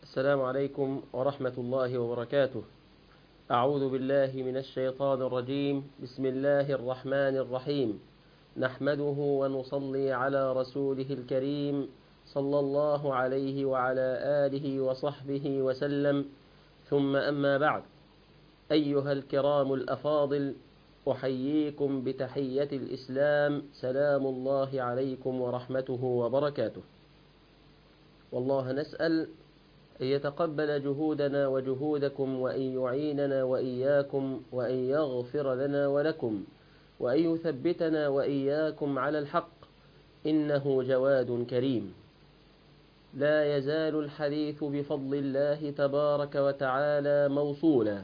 السلام عليكم ورحمة الله وبركاته. أعوذ بالله من الشيطان الرجيم. بسم الله الرحمن الرحيم. نحمده ونصلي على رسوله الكريم صلى الله عليه وعلى آله وصحبه وسلم، ثم أما بعد. أيها الكرام الأفاضل، أحييكم بتحية الإسلام، سلام الله عليكم ورحمته وبركاته. والله نسأل أن يتقبل جهودنا وجهودكم، وأن يعيننا وإياكم، وأن يغفر لنا ولكم، وأن يثبتنا وإياكم على الحق، إنه جواد كريم. لا يزال الحديث بفضل الله تبارك وتعالى موصولا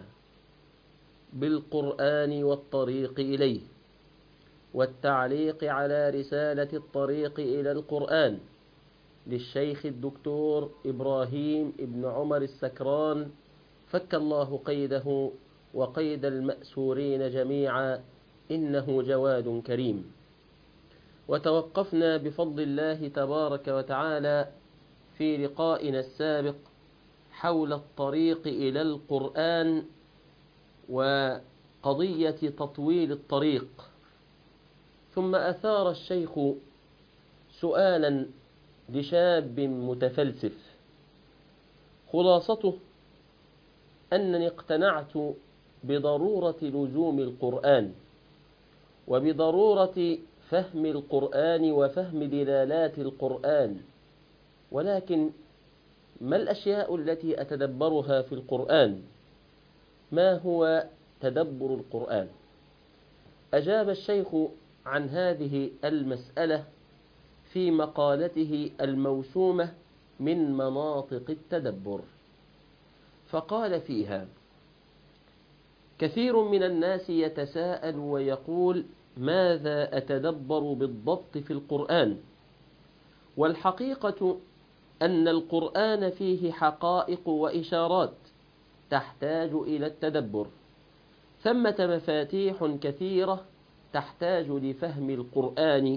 بالقرآن والطريق إليه، والتعليق على رسالة الطريق إلى القرآن للشيخ الدكتور إبراهيم ابن عمر السكران، فك الله قيده وقيد المأسورين جميعا، إنه جواد كريم. وتوقفنا بفضل الله تبارك وتعالى في لقائنا السابق حول الطريق إلى القرآن وقضية تطويل الطريق، ثم أثار الشيخ سؤالا لشاب متفلسف، خلاصته أنني اقتنعت بضرورة لزوم القرآن وبضرورة فهم القرآن وفهم دلالات القرآن، ولكن ما الأشياء التي أتدبرها في القرآن؟ ما هو تدبر القرآن؟ أجاب الشيخ عن هذه المسألة في مقالته الموسومة من مناطق التدبر، فقال فيها: كثير من الناس يتساءل ويقول: ماذا أتدبر بالضبط في القرآن؟ والحقيقة أن القرآن فيه حقائق وإشارات تحتاج إلى التدبر، ثمة مفاتيح كثيرة تحتاج لفهم القرآن،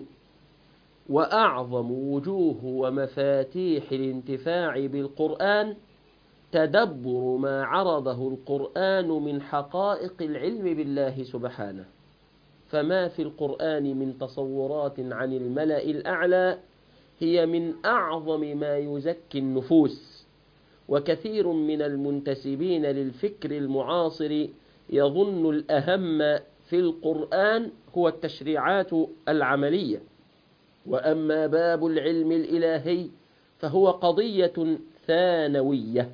وأعظم وجوه ومفاتيح الانتفاع بالقرآن تدبر ما عرضه القرآن من حقائق العلم بالله سبحانه. فما في القرآن من تصورات عن الملأ الأعلى هي من أعظم ما يزكي النفوس، وكثير من المنتسبين للفكر المعاصر يظن الأهم في القرآن هو التشريعات العملية، وأما باب العلم الإلهي فهو قضية ثانوية.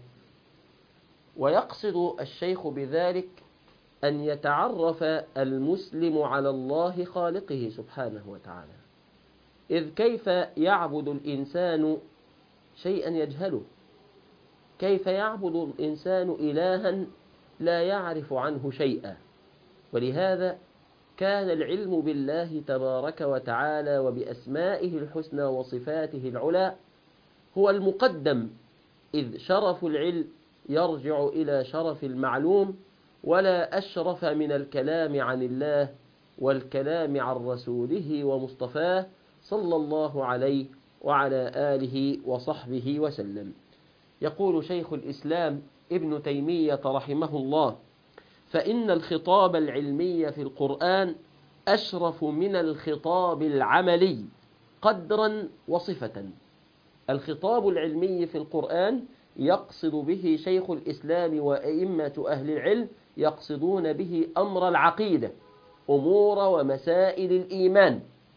ويقصد الشيخ بذلك أن يتعرف المسلم على الله خالقه سبحانه وتعالى، إذ كيف يعبد الإنسان شيئا يجهله؟ كيف يعبد الإنسان إلها لا يعرف عنه شيئا؟ ولهذا كان العلم بالله تبارك وتعالى وبأسمائه الحسنى وصفاته العلى هو المقدم، إذ شرف العلم يرجع إلى شرف المعلوم، ولا أشرف من الكلام عن الله والكلام عن رسوله ومصطفاه صلى الله عليه وعلى آله وصحبه وسلم. يقول شيخ الإسلام ابن تيمية رحمه الله: فإن الخطاب العلمي في القرآن أشرف من الخطاب العملي قدرا وصفة. الخطاب العلمي في القرآن يقصد به شيخ الإسلام وأئمة أهل العلم، يقصدون به أمر العقيدة، أمور ومسائل الإيمان،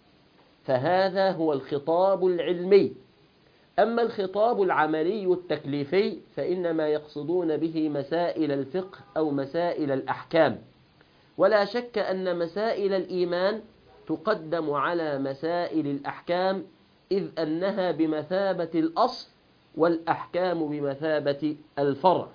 فهذا هو الخطاب العلمي. أما الخطاب العملي التكليفي فإنما يقصدون به مسائل الفقه أو مسائل الأحكام، ولا شك أن مسائل الإيمان تقدم على مسائل الأحكام، إذ أنها بمثابة الأصل والأحكام بمثابة الفرع.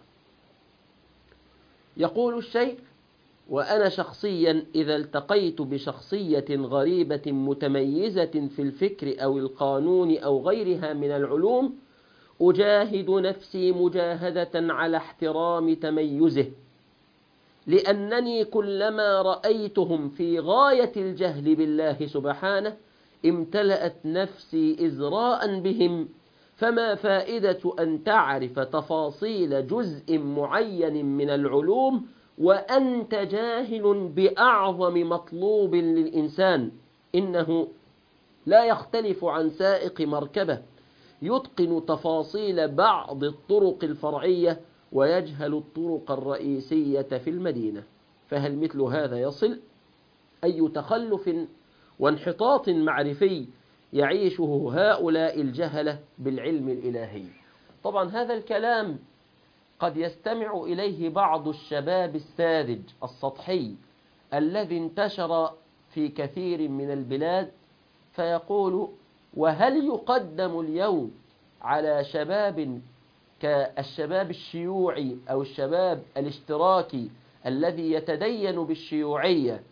يقول الشيخ: وأنا شخصيا إذا التقيت بشخصية غريبة متميزة في الفكر أو القانون أو غيرها من العلوم أجاهد نفسي مجاهدة على احترام تميزه، لأنني كلما رأيتهم في غاية الجهل بالله سبحانه امتلأت نفسي إزراء بهم، فما فائدة أن تعرف تفاصيل جزء معين من العلوم وأنت جاهل بأعظم مطلوب للإنسان؟ إنه لا يختلف عن سائق مركبة يتقن تفاصيل بعض الطرق الفرعية ويجهل الطرق الرئيسية في المدينة. فهل مثل هذا يصل؟ أي تخلف وانحطاط معرفي يعيشه هؤلاء الجهلة بالعلم الإلهي. طبعا هذا الكلام قد يستمع إليه بعض الشباب الساذج السطحي الذي انتشر في كثير من البلاد، فيقول: وهل يقدم اليوم على شباب كالشباب الشيوعي أو الشباب الاشتراكي الذي يتدين بالشيوعية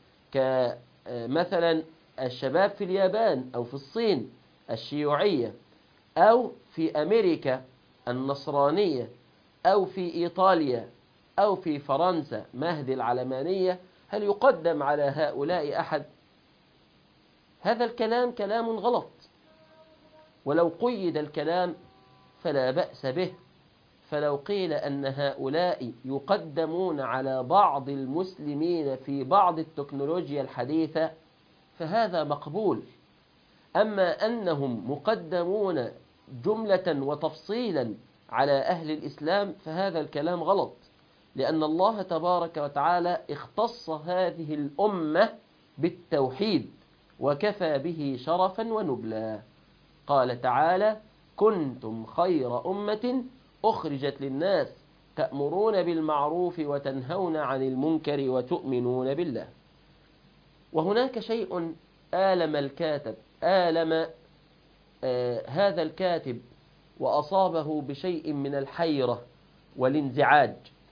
كمثلا الشباب في اليابان أو في الصين الشيوعية، أو في أمريكا النصرانية، أو في إيطاليا أو في فرنسا مهدي العلمانية؟ هل يقدم على هؤلاء أحد؟ هذا الكلام كلام غلط، ولو قيد الكلام فلا بأس به. فلو قيل أن هؤلاء يقدمون على بعض المسلمين في بعض التكنولوجيا الحديثة فهذا مقبول. أما أنهم مقدمون جملة وتفصيلا على أهل الإسلام فهذا الكلام غلط، لأن الله تبارك وتعالى اختص هذه الأمة بالتوحيد وكفى به شرفا ونبلا. قال تعالى: كنتم خير أمة أخرجت للناس تأمرون بالمعروف وتنهون عن المنكر وتؤمنون بالله. وهناك شيء آلم الكاتب، آلم هذا الكاتب وأصابه بشيء من الحيرة والانزعاج.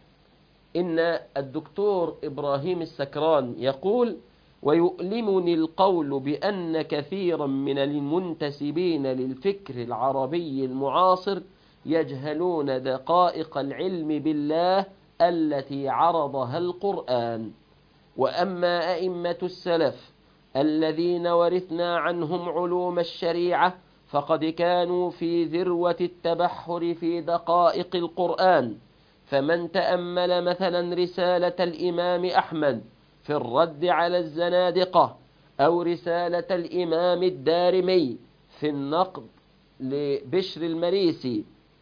إن الدكتور إبراهيم السكران يقول: ويؤلمني القول بأن كثيرا من المنتسبين للفكر العربي المعاصر يجهلون دقائق العلم بالله التي عرضها القرآن. وأما أئمة السلف الذين ورثنا عنهم علوم الشريعة فقد كانوا في ذروة التبحر في دقائق القرآن. فمن تأمل مثلا رسالة الإمام أحمد في الرد على الزنادقة، أو رسالة الإمام الدارمي في النقد لبشر المريسي،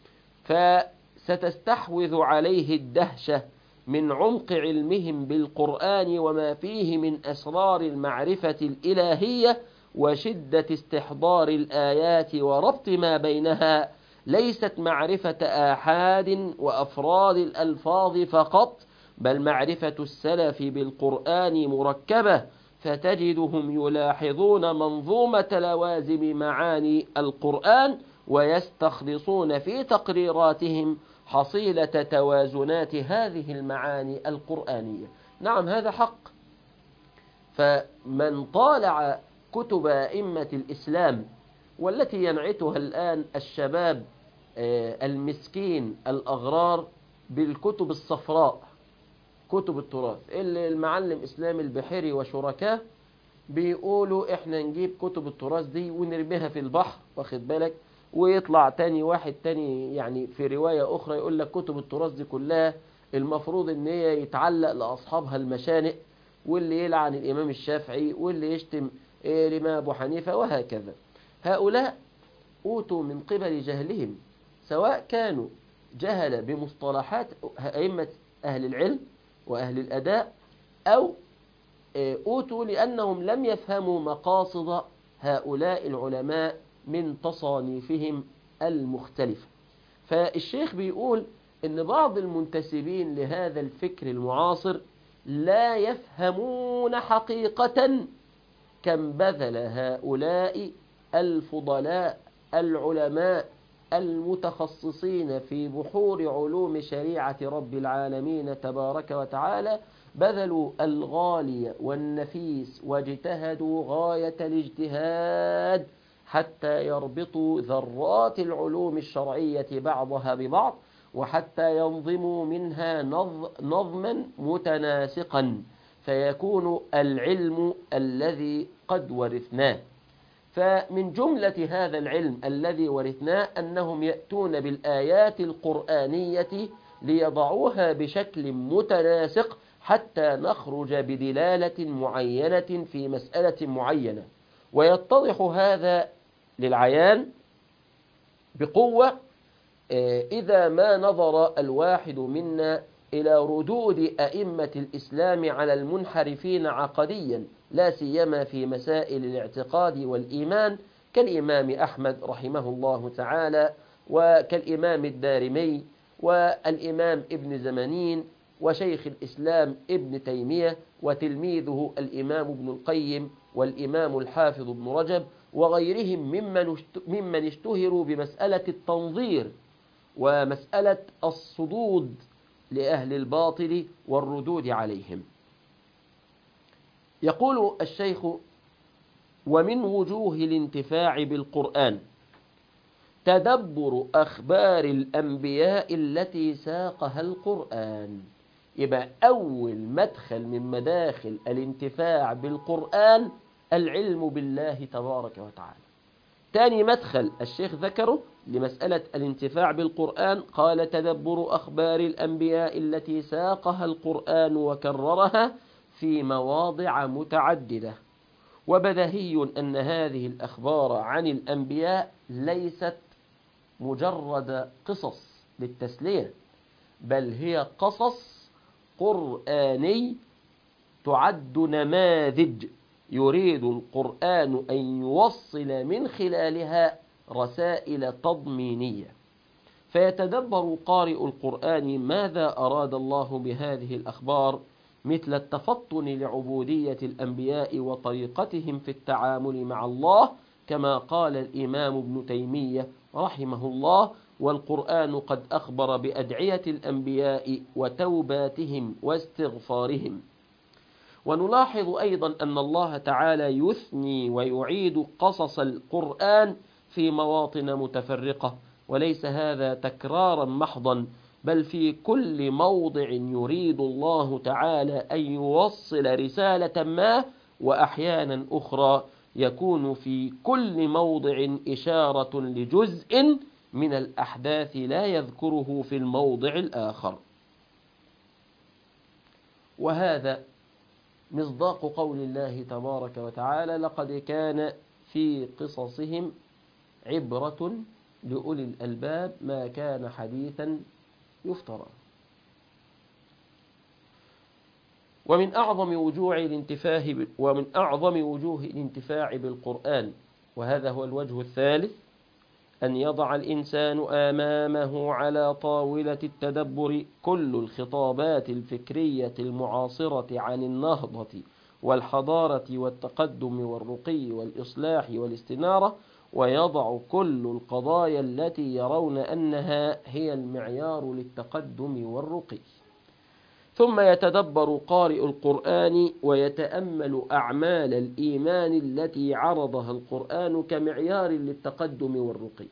فستستحوذ عليه الدهشة من عمق علمهم بالقرآن وما فيه من أسرار المعرفة الإلهية وشدة استحضار الآيات وربط ما بينها. ليست معرفة آحاد وأفراد الألفاظ فقط، بل معرفة السلف بالقرآن مركبة، فتجدهم يلاحظون منظومة لوازم معاني القرآن ويستخلصون في تقريراتهم حصيلة توازنات هذه المعاني القرآنية. نعم، هذا حق. فمن طالع كتب أئمة الإسلام والتي ينعتها الآن الشباب المسكين الأغرار بالكتب الصفراء، كتب التراث، اللي المعلم إسلام البحيري وشركاه بيقولوا إحنا نجيب كتب التراث دي ونرميها في البحر، واخد بالك، ويطلع تاني واحد تاني يعني في رواية أخرى يقول لك كتب التراث دي كلها المفروض إن هي يتعلق لأصحابها المشانق، واللي يلعن الإمام الشافعي واللي يشتم الإمام أبو حنيفة وهكذا. هؤلاء أوتوا من قبل جهلهم، سواء كانوا جهل بمصطلحات أئمة أهل العلم وأهل الأداء، أو أوتوا لأنهم لم يفهموا مقاصد هؤلاء العلماء من تصانيفهم المختلفة. فالشيخ بيقول إن بعض المنتسبين لهذا الفكر المعاصر لا يفهمون حقيقة كم بذل هؤلاء الفضلاء العلماء المتخصصين في بحور علوم شريعة رب العالمين تبارك وتعالى، بذلوا الغالي والنفيس واجتهدوا غاية الاجتهاد حتى يربطوا ذرات العلوم الشرعية بعضها ببعض، وحتى ينظموا منها نظما متناسقا، فيكون العلم الذي قد ورثناه. فمن جملة هذا العلم الذي ورثناه أنهم يأتون بالآيات القرآنية ليضعوها بشكل متناسق حتى نخرج بدلالة معينة في مسألة معينة. ويتضح هذا للعيان بقوة إذا ما نظر الواحد منا إلى ردود أئمة الإسلام على المنحرفين عقديا، لا سيما في مسائل الاعتقاد والإيمان، كالإمام أحمد رحمه الله تعالى، وكالإمام الدارمي، والإمام ابن زمانين، وشيخ الإسلام ابن تيمية، وتلميذه الإمام ابن القيم، والإمام الحافظ ابن رجب، وغيرهم ممن اشتهروا بمسألة التنظير ومسألة الصدود لأهل الباطل والردود عليهم. يقول الشيخ: ومن وجوه الانتفاع بالقرآن تدبر أخبار الأنبياء التي ساقها القرآن. يبقى أول مدخل من مداخل الانتفاع بالقرآن العلم بالله تبارك وتعالى. تاني مدخل الشيخ ذكره لمسألة الانتفاع بالقرآن قال: تدبر أخبار الأنبياء التي ساقها القرآن وكررها في مواضع متعددة. وبدهي أن هذه الأخبار عن الأنبياء ليست مجرد قصص للتسلية، بل هي قصص قرآني تعد نماذج يريد القرآن أن يوصل من خلالها رسائل تضمينية. فيتدبر قارئ القرآن ماذا أراد الله بهذه الأخبار، مثل التفطن لعبودية الأنبياء وطريقتهم في التعامل مع الله، كما قال الإمام ابن تيمية رحمه الله: والقرآن قد أخبر بأدعية الأنبياء وتوباتهم واستغفارهم. ونلاحظ أيضا أن الله تعالى يثني ويعيد قصص القرآن في مواطن متفرقة، وليس هذا تكرارا محضا، بل في كل موضع يريد الله تعالى أن يوصل رسالة ما، وأحيانا أخرى يكون في كل موضع إشارة لجزء من الأحداث لا يذكره في الموضع الآخر. وهذا مصداق قول الله تبارك وتعالى: لقد كان في قصصهم عبرة لأولي الألباب ما كان حديثا يفترى. ومن أعظم وجوه الانتفاع بالقرآن، وهذا هو الوجه الثالث، أن يضع الإنسان أمامه على طاولة التدبر كل الخطابات الفكرية المعاصرة عن النهضة والحضارة والتقدم والرقي والإصلاح والاستنارة، ويضع كل القضايا التي يرون أنها هي المعيار للتقدم والرقي. ثم يتدبر قارئ القرآن ويتأمل أعمال الإيمان التي عرضها القرآن كمعيار للتقدم والرقي.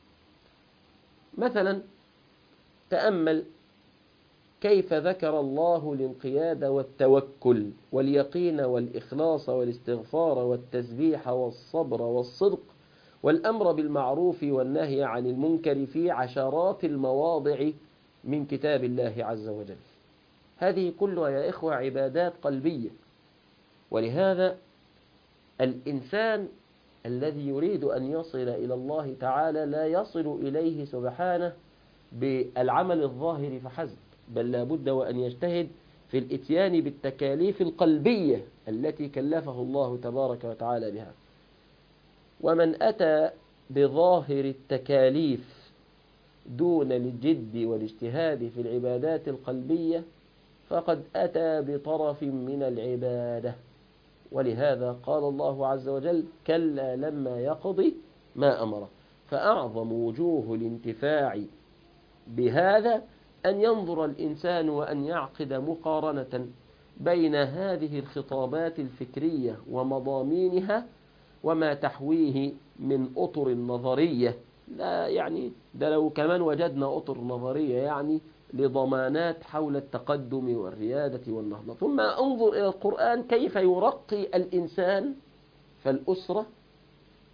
مثلا تأمل كيف ذكر الله الانقياد والتوكل واليقين والإخلاص والاستغفار والتسبيح والصبر والصدق والأمر بالمعروف والنهي عن المنكر في عشرات المواضع من كتاب الله عز وجل. هذه كلها يا إخوة عبادات قلبية. ولهذا الإنسان الذي يريد أن يصل إلى الله تعالى لا يصل إليه سبحانه بالعمل الظاهر فحسب، بل لا بد وأن يجتهد في الإتيان بالتكاليف القلبية التي كلفه الله تبارك وتعالى بها. ومن أتى بظاهر التكاليف دون الجد والاجتهاد في العبادات القلبية فقد أتى بطرف من العبادة. ولهذا قال الله عز وجل: كلا لما يقضي ما أمره. فأعظم وجوه الانتفاع بهذا أن ينظر الإنسان وأن يعقد مقارنة بين هذه الخطابات الفكرية ومضامينها وما تحويه من أطر نظرية، لا يعني ده لو كمان وجدنا أطر نظرية يعني لضمانات حول التقدم والريادة والنهضة. ثم انظر إلى القرآن كيف يرقي الإنسان، فالأسرة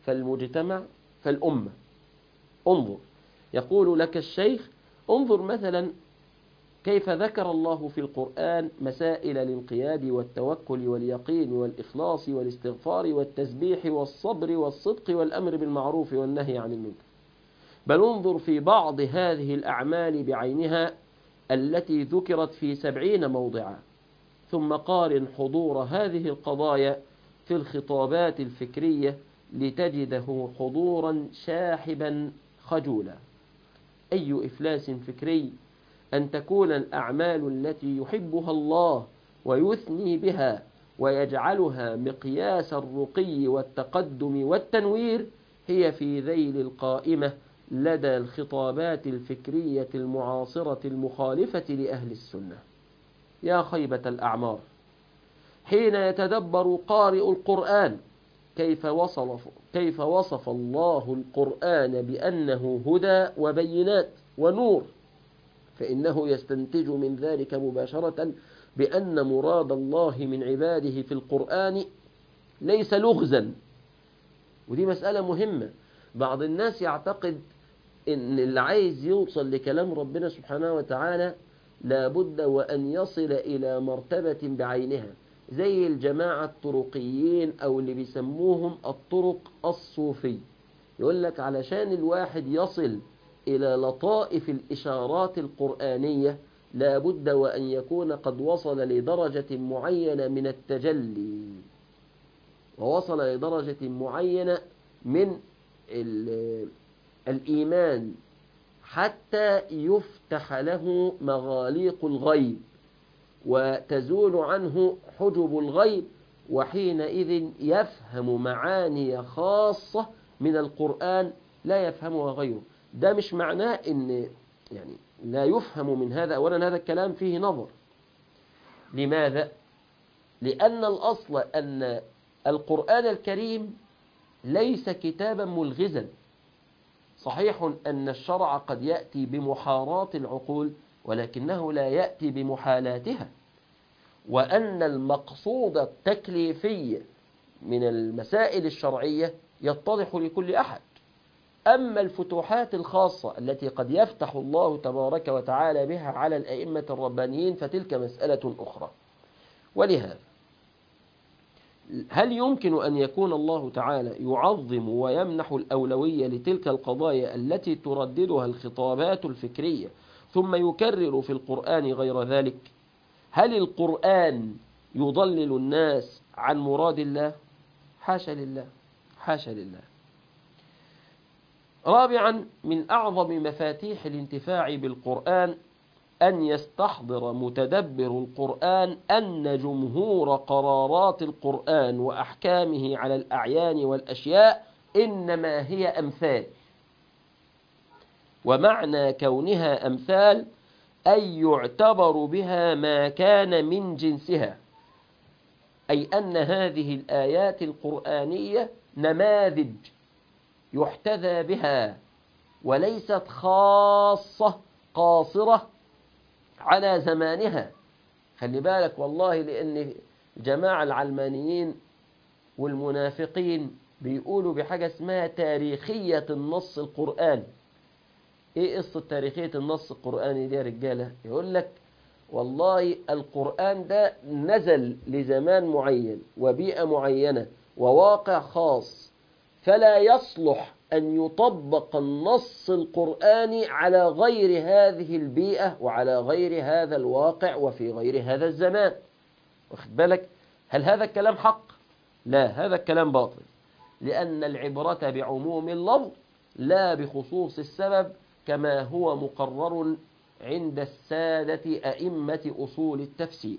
فالمجتمع فالأمة. انظر، يقول لك الشيخ انظر مثلا كيف ذكر الله في القرآن مسائل الانقياد والتوكل واليقين والإخلاص والاستغفار والتسبيح والصبر والصدق والأمر بالمعروف والنهي عن المنكر. بل انظر في بعض هذه الأعمال بعينها التي ذكرت في 70 موضعا، ثم قارن حضور هذه القضايا في الخطابات الفكرية لتجده حضورا شاحبا خجولا. أي إفلاس فكري أن تكون الأعمال التي يحبها الله ويثني بها ويجعلها مقياس الرقي والتقدم والتنوير هي في ذيل القائمة لدى الخطابات الفكرية المعاصرة المخالفة لأهل السنة. يا خيبة الأعمار، حين يتدبر قارئ القرآن كيف وصف الله القرآن بأنه هدى وبينات ونور، فإنه يستنتج من ذلك مباشرة بأن مراد الله من عباده في القرآن ليس لغزا. ودي مسألة مهمة. بعض الناس يعتقد إن اللي عايز يوصل لكلام ربنا سبحانه وتعالى لابد وأن يصل إلى مرتبة بعينها، زي الجماعة الطرقيين أو اللي بيسموهم الطرق الصوفي. يقول لك علشان الواحد يصل إلى لطائف الإشارات القرآنية لابد وأن يكون قد وصل لدرجة معينة من التجلي، ووصل لدرجة معينة من الإيمان حتى يفتح له مغاليق الغيب وتزول عنه حجب الغيب، وحينئذ يفهم معاني خاصة من القرآن لا يفهمها غيره. ده مش معناه إن يعني لا يفهم من هذا. أولا هذا الكلام فيه نظر. لماذا؟ لأن الأصل أن القرآن الكريم ليس كتابا ملغزا. صحيح أن الشرع قد يأتي بمحارات العقول، ولكنه لا يأتي بمحالاتها، وأن المقصود التكليفي من المسائل الشرعية يتضح لكل أحد. أما الفتوحات الخاصة التي قد يفتح الله تبارك وتعالى بها على الأئمة الربانيين فتلك مسألة أخرى. ولهذا هل يمكن أن يكون الله تعالى يعظم ويمنح الأولوية لتلك القضايا التي ترددها الخطابات الفكرية ثم يكرر في القرآن غير ذلك؟ هل القرآن يضلل الناس عن مراد الله؟ حاشا لله، حاشا لله. رابعا، من أعظم مفاتيح الانتفاع بالقرآن أن يستحضر متدبر القرآن أن جمهور قرارات القرآن وأحكامه على الأعيان والأشياء إنما هي أمثال، ومعنى كونها أمثال أي يعتبر بها ما كان من جنسها، أي أن هذه الآيات القرآنية نماذج يحتذى بها وليست خاصة قاصرة على زمانها. خلي بالك والله، لأن جماعة العلمانيين والمنافقين بيقولوا بحاجة اسمها تاريخية النص القرآني. ايه قصة تاريخية النص القرآني دي يا رجالة؟ يقول لك والله القرآن ده نزل لزمان معين وبيئة معينة وواقع خاص، فلا يصلح أن يطبق النص القرآني على غير هذه البيئة وعلى غير هذا الواقع وفي غير هذا الزمان. واخد بالك؟ هل هذا الكلام حق؟ لا، هذا الكلام باطل، لأن العبرة بعموم اللفظ لا بخصوص السبب، كما هو مقرر عند السادة أئمة أصول التفسير.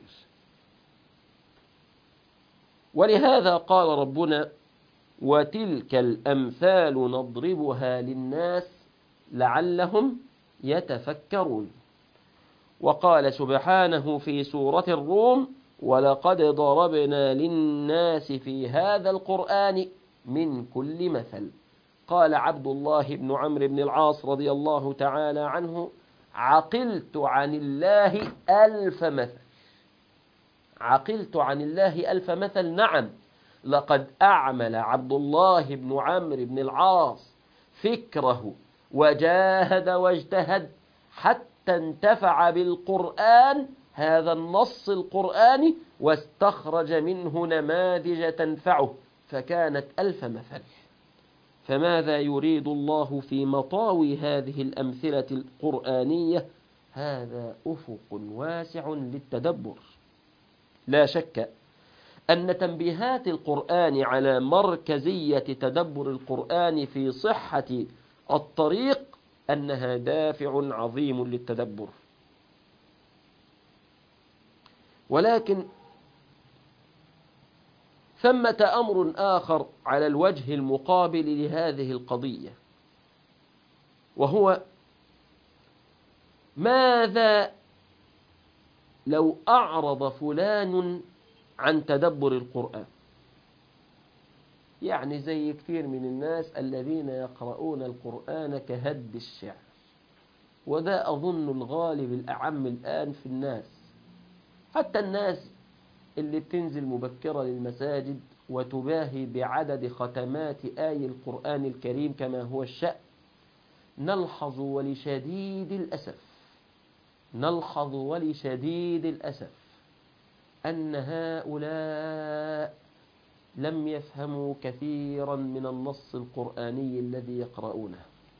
ولهذا قال ربنا: وتلك الأمثال نضربها للناس لعلهم يتفكرون. وقال سبحانه في سورة الروم: ولقد ضربنا للناس في هذا القرآن من كل مثل. قال عبد الله بن عمرو بن العاص رضي الله تعالى عنه: عقلت عن الله 1000 مثل. عقلت عن الله 1000 مثل. نعم، لقد أعمل عبد الله بن عمرو بن العاص فكره وجاهد واجتهد حتى انتفع بالقرآن، هذا النص القرآني، واستخرج منه نماذج تنفعه، فكانت ألف مثل. فماذا يريد الله في مطاوي هذه الأمثلة القرآنية؟ هذا أفق واسع للتدبر. لا شك أن تنبيهات القرآن على مركزية تدبر القرآن في صحة الطريق أنها دافع عظيم للتدبر. ولكن ثمة أمر آخر على الوجه المقابل لهذه القضية، وهو ماذا لو أعرض فلان عن تدبر القرآن؟ يعني زي كثير من الناس الذين يقرؤون القرآن كهد الشعر، وده أظن الغالب الأعم الآن في الناس. حتى الناس اللي بتنزل مبكرة للمساجد وتباهي بعدد ختمات آي القرآن الكريم كما هو الشأن، نلحظ ولشديد الأسف أن هؤلاء لم يفهموا كثيرا من النص القرآني الذي يقرؤونه.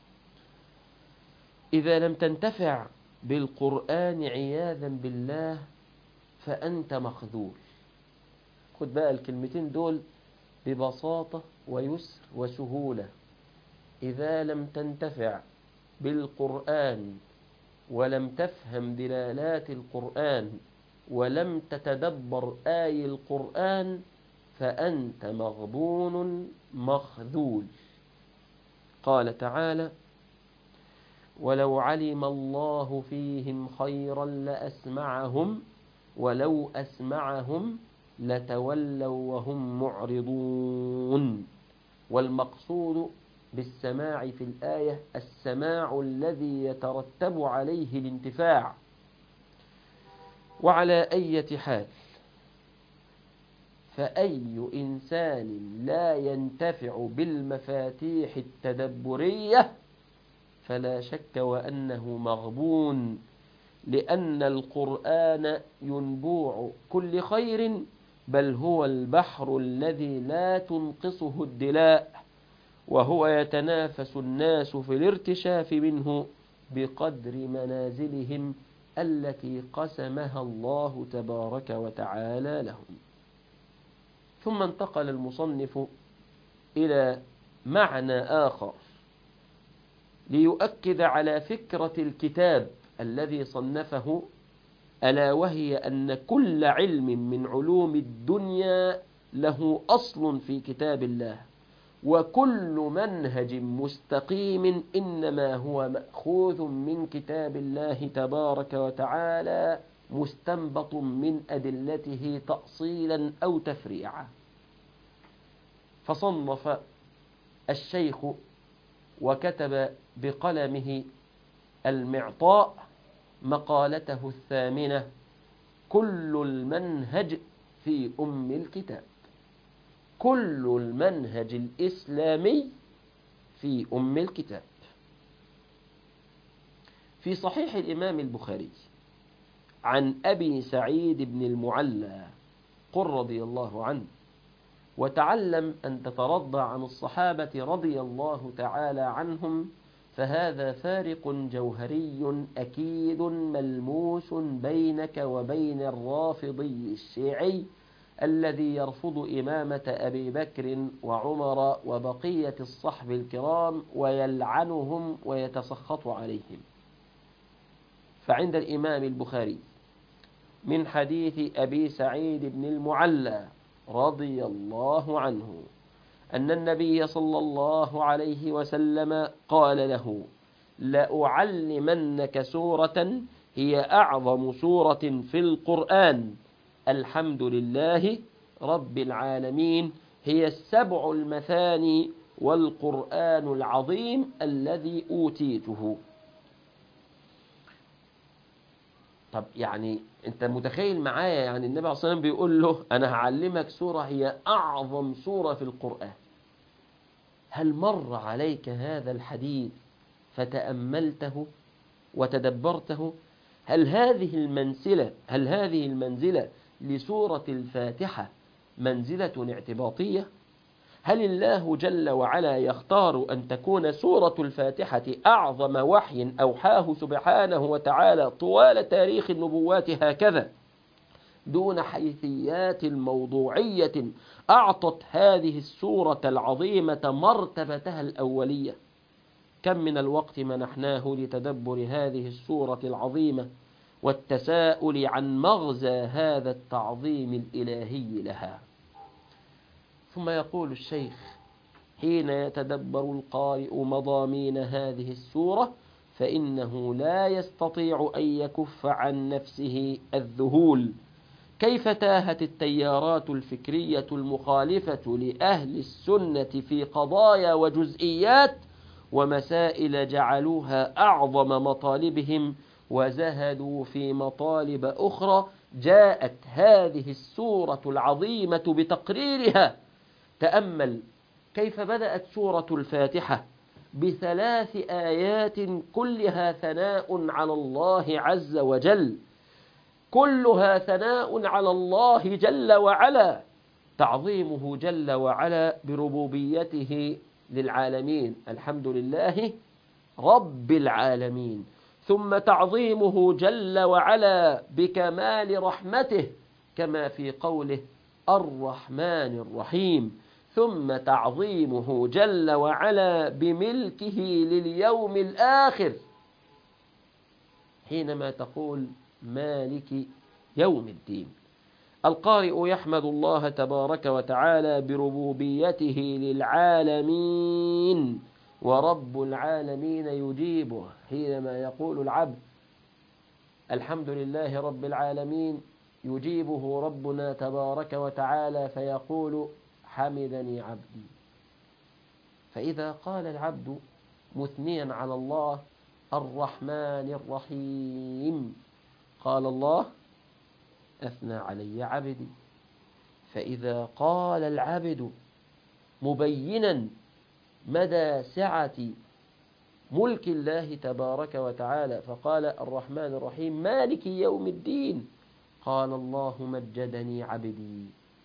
إذا لم تنتفع بالقرآن عياذا بالله فأنت مخذول. خد بقى الكلمتين دول ببساطة ويسر وسهولة. إذا لم تنتفع بالقرآن ولم تفهم دلالات القرآن ولم تتدبر آي القرآن فأنت مغبون مخذول. قال تعالى: ولو علم الله فيهم خيرا لأسمعهم ولو أسمعهم لتولوا وهم معرضون. والمقصود بالسماع في الآية السماع الذي يترتب عليه الانتفاع. وعلى أي حال فأي إنسان لا ينتفع بالمفاتيح التدبرية فلا شك وأنه مغبون، لأن القرآن ينبوع كل خير، بل هو البحر الذي لا تنقصه الدلاء، وهو يتنافس الناس في الارتشاف منه بقدر منازلهم التي قسمها الله تبارك وتعالى لهم. ثم انتقل المصنف إلى معنى آخر ليؤكد على فكرة الكتاب الذي صنفه، ألا وهي أن كل علم من علوم الدنيا له أصل في كتاب الله، وكل منهج مستقيم إنما هو مأخوذ من كتاب الله تبارك وتعالى مستنبط من أدلته تأصيلا أو تفريعا. فصنف الشيخ وكتب بقلمه المعطاء مقالته الثامنة: كل المنهج في أم الكتاب. كل المنهج الإسلامي في أم الكتاب. في صحيح الإمام البخاري عن أبي سعيد بن المعلى قل رضي الله عنه: وتعلم أن تترضى عن الصحابة رضي الله تعالى عنهم، فهذا فارق جوهري أكيد ملموس بينك وبين الرافضي الشيعي الذي يرفض إمامة أبي بكر وعمر وبقية الصحب الكرام ويلعنهم ويتسخط عليهم. فعند الإمام البخاري من حديث أبي سعيد بن المعلى رضي الله عنه أن النبي صلى الله عليه وسلم قال له: لأعلمنك سورة هي أعظم سورة في القرآن، الحمد لله رب العالمين، هي السبع المثاني والقرآن العظيم الذي أوتيته. طب يعني أنت متخيل معايا، يعني النبي عليه الصلاة والسلام بيقول له أنا هعلمك سورة هي أعظم سورة في القرآن. هل مر عليك هذا الحديث فتأملته وتدبرته؟ هل هذه المنزلة لسورة الفاتحة منزلة اعتباطية؟ هل الله جل وعلا يختار أن تكون سورة الفاتحة أعظم وحي أوحاه سبحانه وتعالى طوال تاريخ النبوات هكذا، دون حيثيات موضوعية أعطت هذه السورة العظيمة مرتبتها الأولية؟ كم من الوقت منحناه لتدبر هذه السورة العظيمة والتساؤل عن مغزى هذا التعظيم الإلهي لها. ثم يقول الشيخ: حين يتدبر القارئ مضامين هذه السورة فإنه لا يستطيع أن يكف عن نفسه الذهول. كيف تاهت التيارات الفكرية المخالفة لأهل السنة في قضايا وجزئيات ومسائل جعلوها أعظم مطالبهم وزهدوا في مطالب أخرى جاءت هذه السورة العظيمة بتقريرها. تأمل كيف بدأت سورة الفاتحة ب3 آيات كلها ثناء على الله عز وجل، كلها ثناء على الله جل وعلا، تعظيمه جل وعلا بربوبيته للعالمين، الحمد لله رب العالمين، ثم تعظيمه جل وعلا بكمال رحمته كما في قوله الرحمن الرحيم، ثم تعظيمه جل وعلا بملكه لليوم الآخر حينما تقول مالك يوم الدين. القارئ يحمد الله تبارك وتعالى بربوبيته للعالمين، ورب العالمين يجيبه حينما يقول العبد الحمد لله رب العالمين، يجيبه ربنا تبارك وتعالى فيقول حمدني عبدي. فإذا قال العبد مثنيا على الله الرحمن الرحيم قال الله أثنى علي عبدي. فإذا قال العبد مبينا مدى سعة ملك الله تبارك وتعالى فقال الرحمن الرحيم مالك يوم الدين قال الله مجدني عبدي،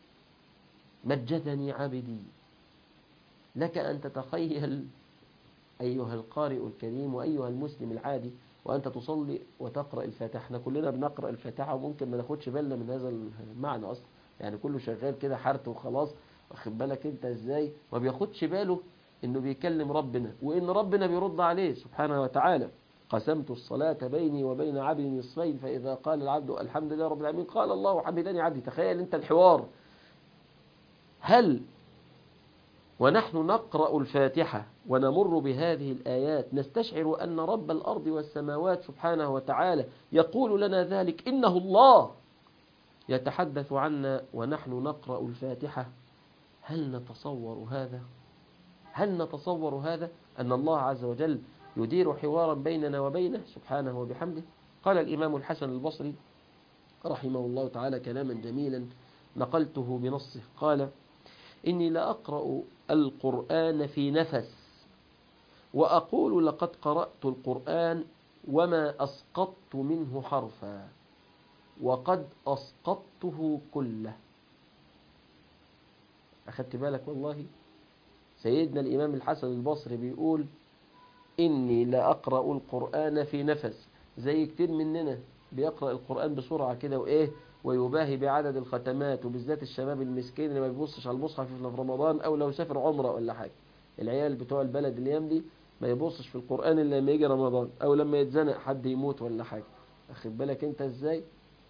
مجدني عبدي. لك أن تتخيل أيها القارئ الكريم وأيها المسلم العادي وأنت تصلي وتقرأ الفاتحة. احنا كلنا بنقرأ الفاتحة وممكن ما ناخدش بالنا من هذا المعنى أصلا، يعني كله شغال كده حرت وخلاص، واخد بالك انت ازاي، ما بياخدش باله انه بيكلم ربنا وان ربنا بيرد عليه سبحانه وتعالى. قسمت الصلاة بيني وبين عبدي نصفين فإذا قال العبد الحمد لله رب العالمين قال الله حمدني عبدي. تخيل انت الحوار. هل ونحن نقرأ الفاتحة ونمر بهذه الآيات نستشعر أن رب الأرض والسماوات سبحانه وتعالى يقول لنا ذلك؟ إنه الله يتحدث عنا ونحن نقرأ الفاتحة. هل نتصور هذا؟ هل نتصور هذا أن الله عز وجل يدير حوارا بيننا وبينه سبحانه وبحمده؟ قال الإمام الحسن البصري رحمه الله تعالى كلاما جميلا نقلته بنصه، قال إني لأقرأ القرآن في نفس وأقول لقد قرأت القرآن وما أسقطت منه حرفا وقد أسقطته كله. أخذت بالك؟ والله سيدنا الإمام الحسن البصري بيقول إني لأقرأ القرآن في نفس، زي كتير مننا بيقرأ القرآن بسرعة كده وإيه ويباهي بعدد الختمات، وبالذات الشباب المسكين اللي ما بيبصش على المصحف في رمضان أو لو سافر عمره ولا حاجة. العيال بتوع البلد اليوم دي ما يبصش في القرآن إلا لما يجي رمضان أو لما يتزنق حد يموت ولا حاجة. أخذ بالك أنت إزاي؟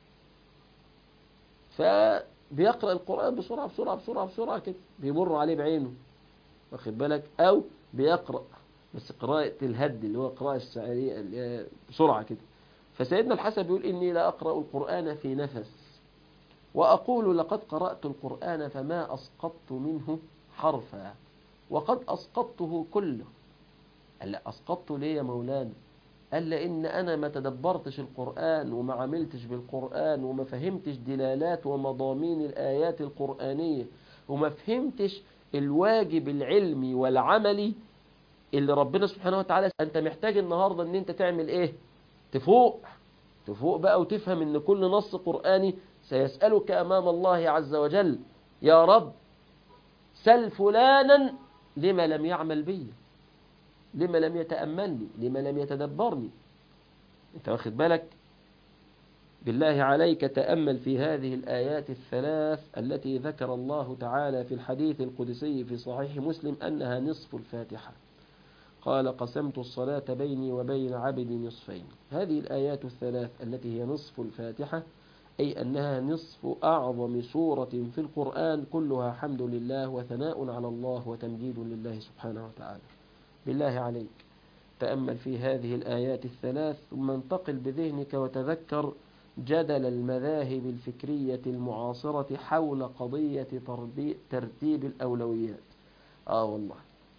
فبيقرأ القرآن بسرعة بسرعة بسرعة بسرعة كده بيمر عليه بعينه، واخد بالك، أو بيقرأ بس قراءة الهد اللي هو قراءة الشعرية اللي هي بسرعة كده. فسيدنا الحسن بيقول إني لا أقرأ القرآن في نفس وأقول لقد قرأت القرآن فما أسقطت منه حرفا وقد أسقطته كله. هلا أسقطته ليه يا مولانا؟ قال لأن أنا ما تدبرتش القرآن وما عملتش بالقرآن وما فهمتش دلالات ومضامين الآيات القرآنية وما فهمتش الواجب العلمي والعملي اللي ربنا سبحانه وتعالى. أنت محتاج النهاردة أن أنت تعمل إيه؟ تفوق بقى وتفهم أن كل نص قرآني سيسألك أمام الله عز وجل: يا رب سل فلانا لما لم يعمل بي، لما لم يتأملني، لما لم يتدبرني. انت واخد بالك؟ بالله عليك تأمل في هذه الآيات الثلاث التي ذكر الله تعالى في الحديث القدسي في صحيح مسلم أنها نصف الفاتحة. قال: قسمت الصلاة بيني وبين عبدي نصفين. هذه الآيات الثلاث التي هي نصف الفاتحة، أي أنها نصف أعظم سورة في القرآن، كلها حمد لله وثناء على الله وتمجيد لله سبحانه وتعالى. بالله عليك تأمل في هذه الآيات الثلاث، ثم انتقل بذهنك وتذكر جدل المذاهب الفكرية المعاصرة حول قضية ترتيب الأولويات. والله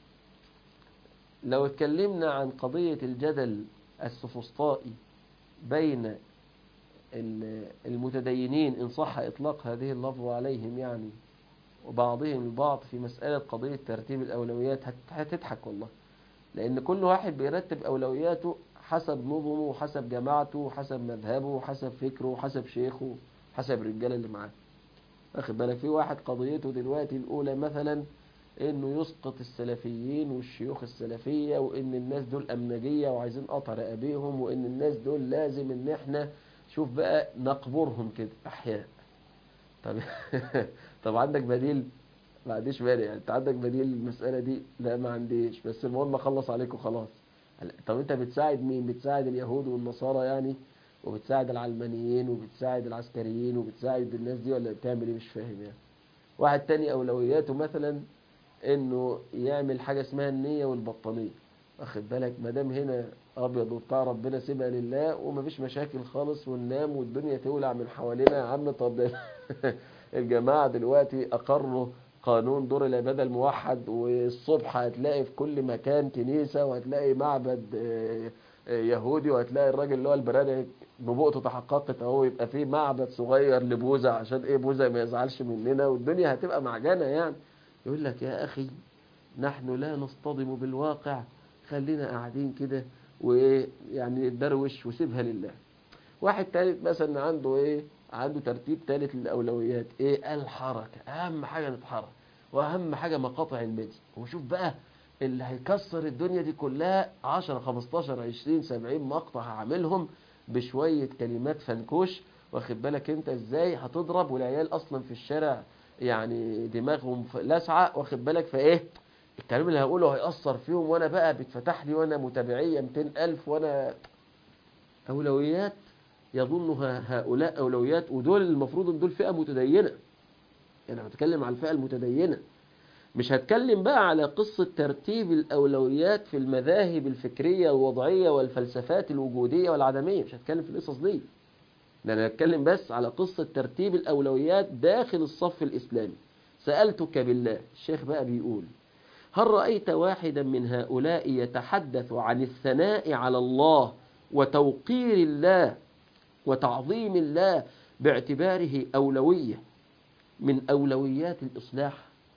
لو اتكلمنا عن قضية الجدل السفسطائي بين المتدينين، إن صح إطلاق هذه اللفظ عليهم يعني، وبعضهم البعض في مسألة قضية ترتيب الأولويات، هتضحك والله. لأن كل واحد بيرتب أولوياته حسب نظمه وحسب جماعته وحسب مذهبه وحسب فكره وحسب شيخه وحسب الرجال اللي معاه. واخد بالك؟ في واحد قضيته دلوقتي الأولى مثلا إنه يسقط السلفيين والشيوخ السلفية، وإن الناس دول أمنجية وعايزين قطع رقابيهم، وإن الناس دول لازم إن إحنا شوف بقى نقبرهم كده أحياء. طب طب عندك بديل؟ ما عنديش مانع يعني. انت عندك بديل للمسألة دي؟ لا ما عنديش، بس المهم اخلص عليك وخلاص. طب انت بتساعد مين؟ بتساعد اليهود والنصارى يعني، وبتساعد العلمانيين وبتساعد العسكريين وبتساعد الناس دي، ولا بتعمل ايه؟ مش فاهم يعني. واحد تاني اولوياته مثلا انه يعمل حاجة اسمها النية والبطانية. واخد بالك؟ ما دام هنا ابيض وبتاع ربنا سيبها لله ومفيش مشاكل خالص، وننام والدنيا تولع من حوالينا يا عم. طب الجماعة دلوقتي اقروا قانون دور العبادة الموحد، والصبح هتلاقي في كل مكان كنيسة، وهتلاقي معبد يهودي، وهتلاقي الراجل اللي هو البرادعي نبوءته تحققت اهو، يبقى فيه معبد صغير لبوذا عشان ايه؟ بوذا ما يزعلش مننا، والدنيا هتبقى معجنة يعني. يقول لك يا أخي نحن لا نصطدم بالواقع، خلينا قاعدين كده ويعني الدروش وسيبها لله. واحد تالت مثلا عنده ايه؟ عنده ترتيب تالت للأولويات، ايه؟ الحركة. أهم حاجة نتحرك، وأهم حاجة مقاطع الميديا. وشوف بقى اللي هيكسر الدنيا دي كلها 10 15 20 70 مقطع هعملهم بشوية كلمات فنكوش. واخد بالك انت ازاي؟ هتضرب والعيال اصلا في الشارع يعني دماغهم لاسعة. واخد بالك؟ فايه الكلام اللي هقوله هيأثر فيهم، وانا بقى بتفتح لي وانا متابعية 200,000، وانا أولويات يظنها هؤلاء أولويات، ودول المفروض ان دول فئة متدينة. أنا بتكلم على الفئة المتدينة، مش هتكلم بقى على قصة ترتيب الأولويات في المذاهب الفكرية الوضعية والفلسفات الوجودية والعدمية. مش هتكلم في القصص دي، أنا هتكلم بس على قصة ترتيب الأولويات داخل الصف الإسلامي. سألتك بالله، الشيخ بقى بيقول: هل رأيت واحدا من هؤلاء يتحدث عن الثناء على الله وتوقير الله وتعظيم الله باعتباره أولوية من أولويات الإصلاح؟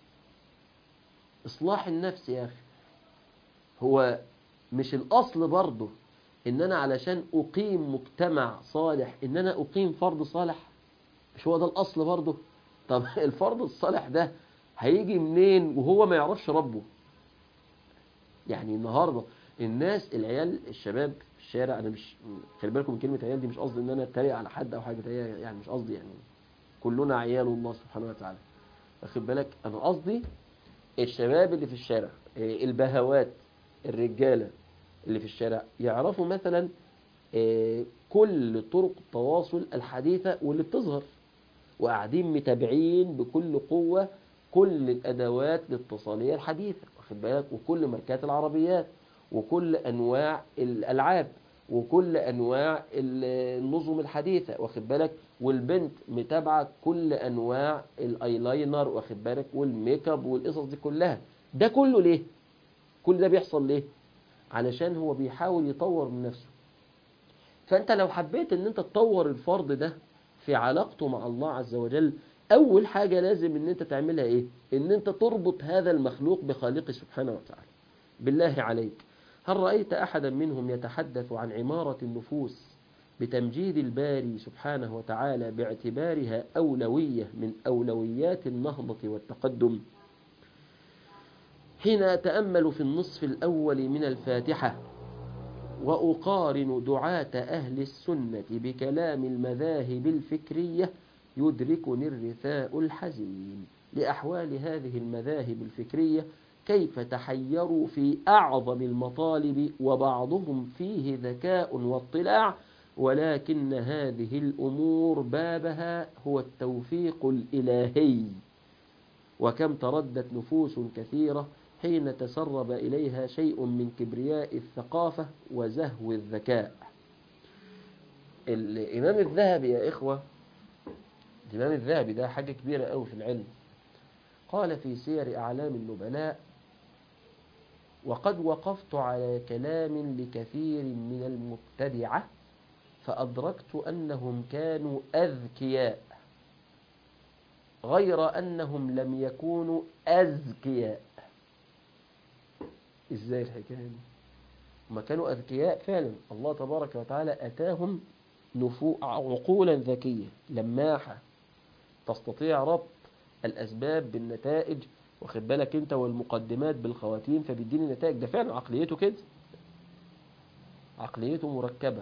إصلاح النفس يا أخي هو مش الأصل برضه إن أنا علشان أقيم مجتمع صالح إن أنا أقيم فرد صالح؟ مش هو ده الأصل برضه؟ طب الفرد الصالح ده هيجي منين وهو ما يعرفش ربه؟ يعني النهاردة الناس العيال الشباب في الشارع، أنا مش خلي بالكم من كلمة عيال دي، مش قصدي إن أنا أتريق على حد أو حاجة يعني، مش قصدي يعني، كلنا عيال الله سبحانه وتعالى. واخد بالك؟ أنا قصدي الشباب اللي في الشارع، البهوات، الرجالة اللي في الشارع يعرفوا مثلا كل طرق التواصل الحديثة واللي بتظهر، وقاعدين متابعين بكل قوة كل الأدوات الاتصالية الحديثة. واخد بالك؟ وكل ماركات العربيات، وكل أنواع الألعاب، وكل أنواع النظم الحديثة. واخد بالك؟ والبنت متابعة كل أنواع الأيلاينر، واخد بالك؟ والميك اب والقصص دي كلها. ده كله ليه؟ كل ده بيحصل ليه؟ علشان هو بيحاول يطور من نفسه، فأنت لو حبيت أن أنت تطور الفرد ده في علاقته مع الله عز وجل، أول حاجة لازم أن أنت تعملها إيه؟ أن أنت تربط هذا المخلوق بخالقه سبحانه وتعالى. بالله عليك، هل رأيت أحدا منهم يتحدث عن عمارة النفوس بتمجيد الباري سبحانه وتعالى باعتبارها أولوية من أولويات النهضة والتقدم؟ حين أتأمل في النصف الأول من الفاتحة وأقارن دعاة أهل السنة بكلام المذاهب الفكرية، يدركني الرثاء الحزين لأحوال هذه المذاهب الفكرية، كيف تحيروا في أعظم المطالب وبعضهم فيه ذكاء واطلاع، ولكن هذه الأمور بابها هو التوفيق الإلهي. وكم تردت نفوس كثيرة حين تسرب إليها شيء من كبرياء الثقافة وزهو الذكاء. الإمام الذهبي يا إخوة، الإمام الذهبي ده حاجة كبيرة أوي في العلم، قال في سير أعلام النبلاء: وقد وقفت على كلام لكثير من المبتدعة فأدركت أنهم كانوا أذكياء، غير أنهم لم يكونوا أذكياء. إزاي الحكاية دي؟ ما كانوا أذكياء فعلا، الله تبارك وتعالى أتاهم عقولا ذكية لماحة تستطيع ربط الأسباب بالنتائج، واخد بالك أنت، والمقدمات بالخواتيم، فبيديني نتائج. ده فعلا عقليته كده، عقليته مركبة،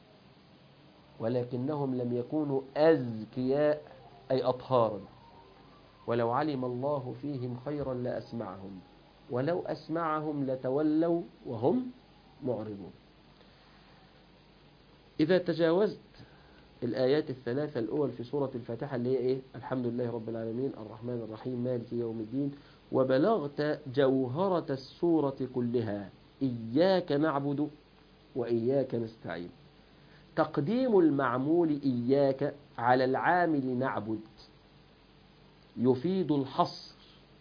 ولكنهم لم يكونوا أذكياء أي أطهارا. ولو علم الله فيهم خيرا لأسمعهم، ولو أسمعهم لتولوا وهم معرضون. إذا تجاوزت الآيات الثلاثة الأول في سورة الفاتحة اللي هي إيه؟ الحمد لله رب العالمين الرحمن الرحيم مالك يوم الدين، وبلغت جوهرة السورة كلها، إياك نعبد وإياك نستعين، تقديم المعمول إياك على العامل نعبد يفيد الحصر،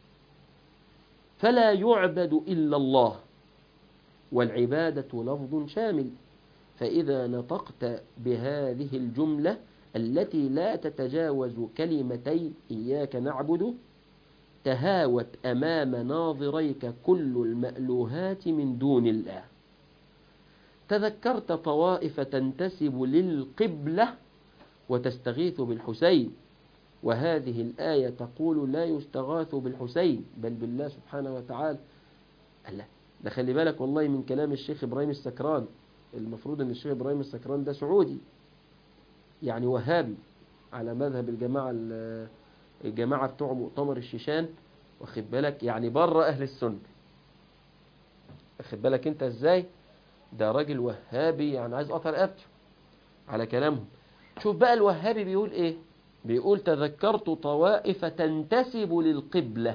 فلا يعبد إلا الله، والعبادة لفظ شامل. فإذا نطقت بهذه الجملة التي لا تتجاوز كلمتي إياك نعبد، تهاوت أمام ناظريك كل المألوهات من دون الله. تذكرت طوائف تنتسب للقبلة وتستغيث بالحسين، وهذه الآية تقول لا يستغاث بالحسين بل بالله سبحانه وتعالى. الله، ده خلي بالك والله من كلام الشيخ إبراهيم السكران. المفروض أن الشيخ إبراهيم السكران ده سعودي، يعني وهابي على مذهب الجماعة بتوع مؤتمر الشيشان، واخد بالك، يعني بره أهل السنة، واخد بالك أنت إزاي؟ ده راجل وهابي، يعني عايز قطع رقبته على كلامهم. شوف بقى الوهابي بيقول إيه؟ بيقول تذكرت طوائف تنتسب للقبلة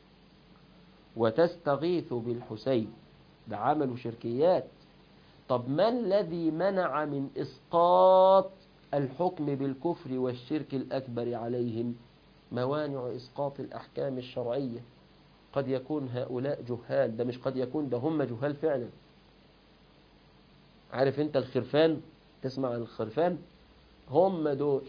وتستغيث بالحسين، ده عملوا شركيات. طب ما الذي منع من إسقاط الحكم بالكفر والشرك الأكبر عليهم؟ موانع إسقاط الأحكام الشرعية. قد يكون هؤلاء جهال، ده مش قد يكون، ده هم جهال فعلا. عارف انت الخرفان؟ تسمع عن الخرفان؟ هم دول،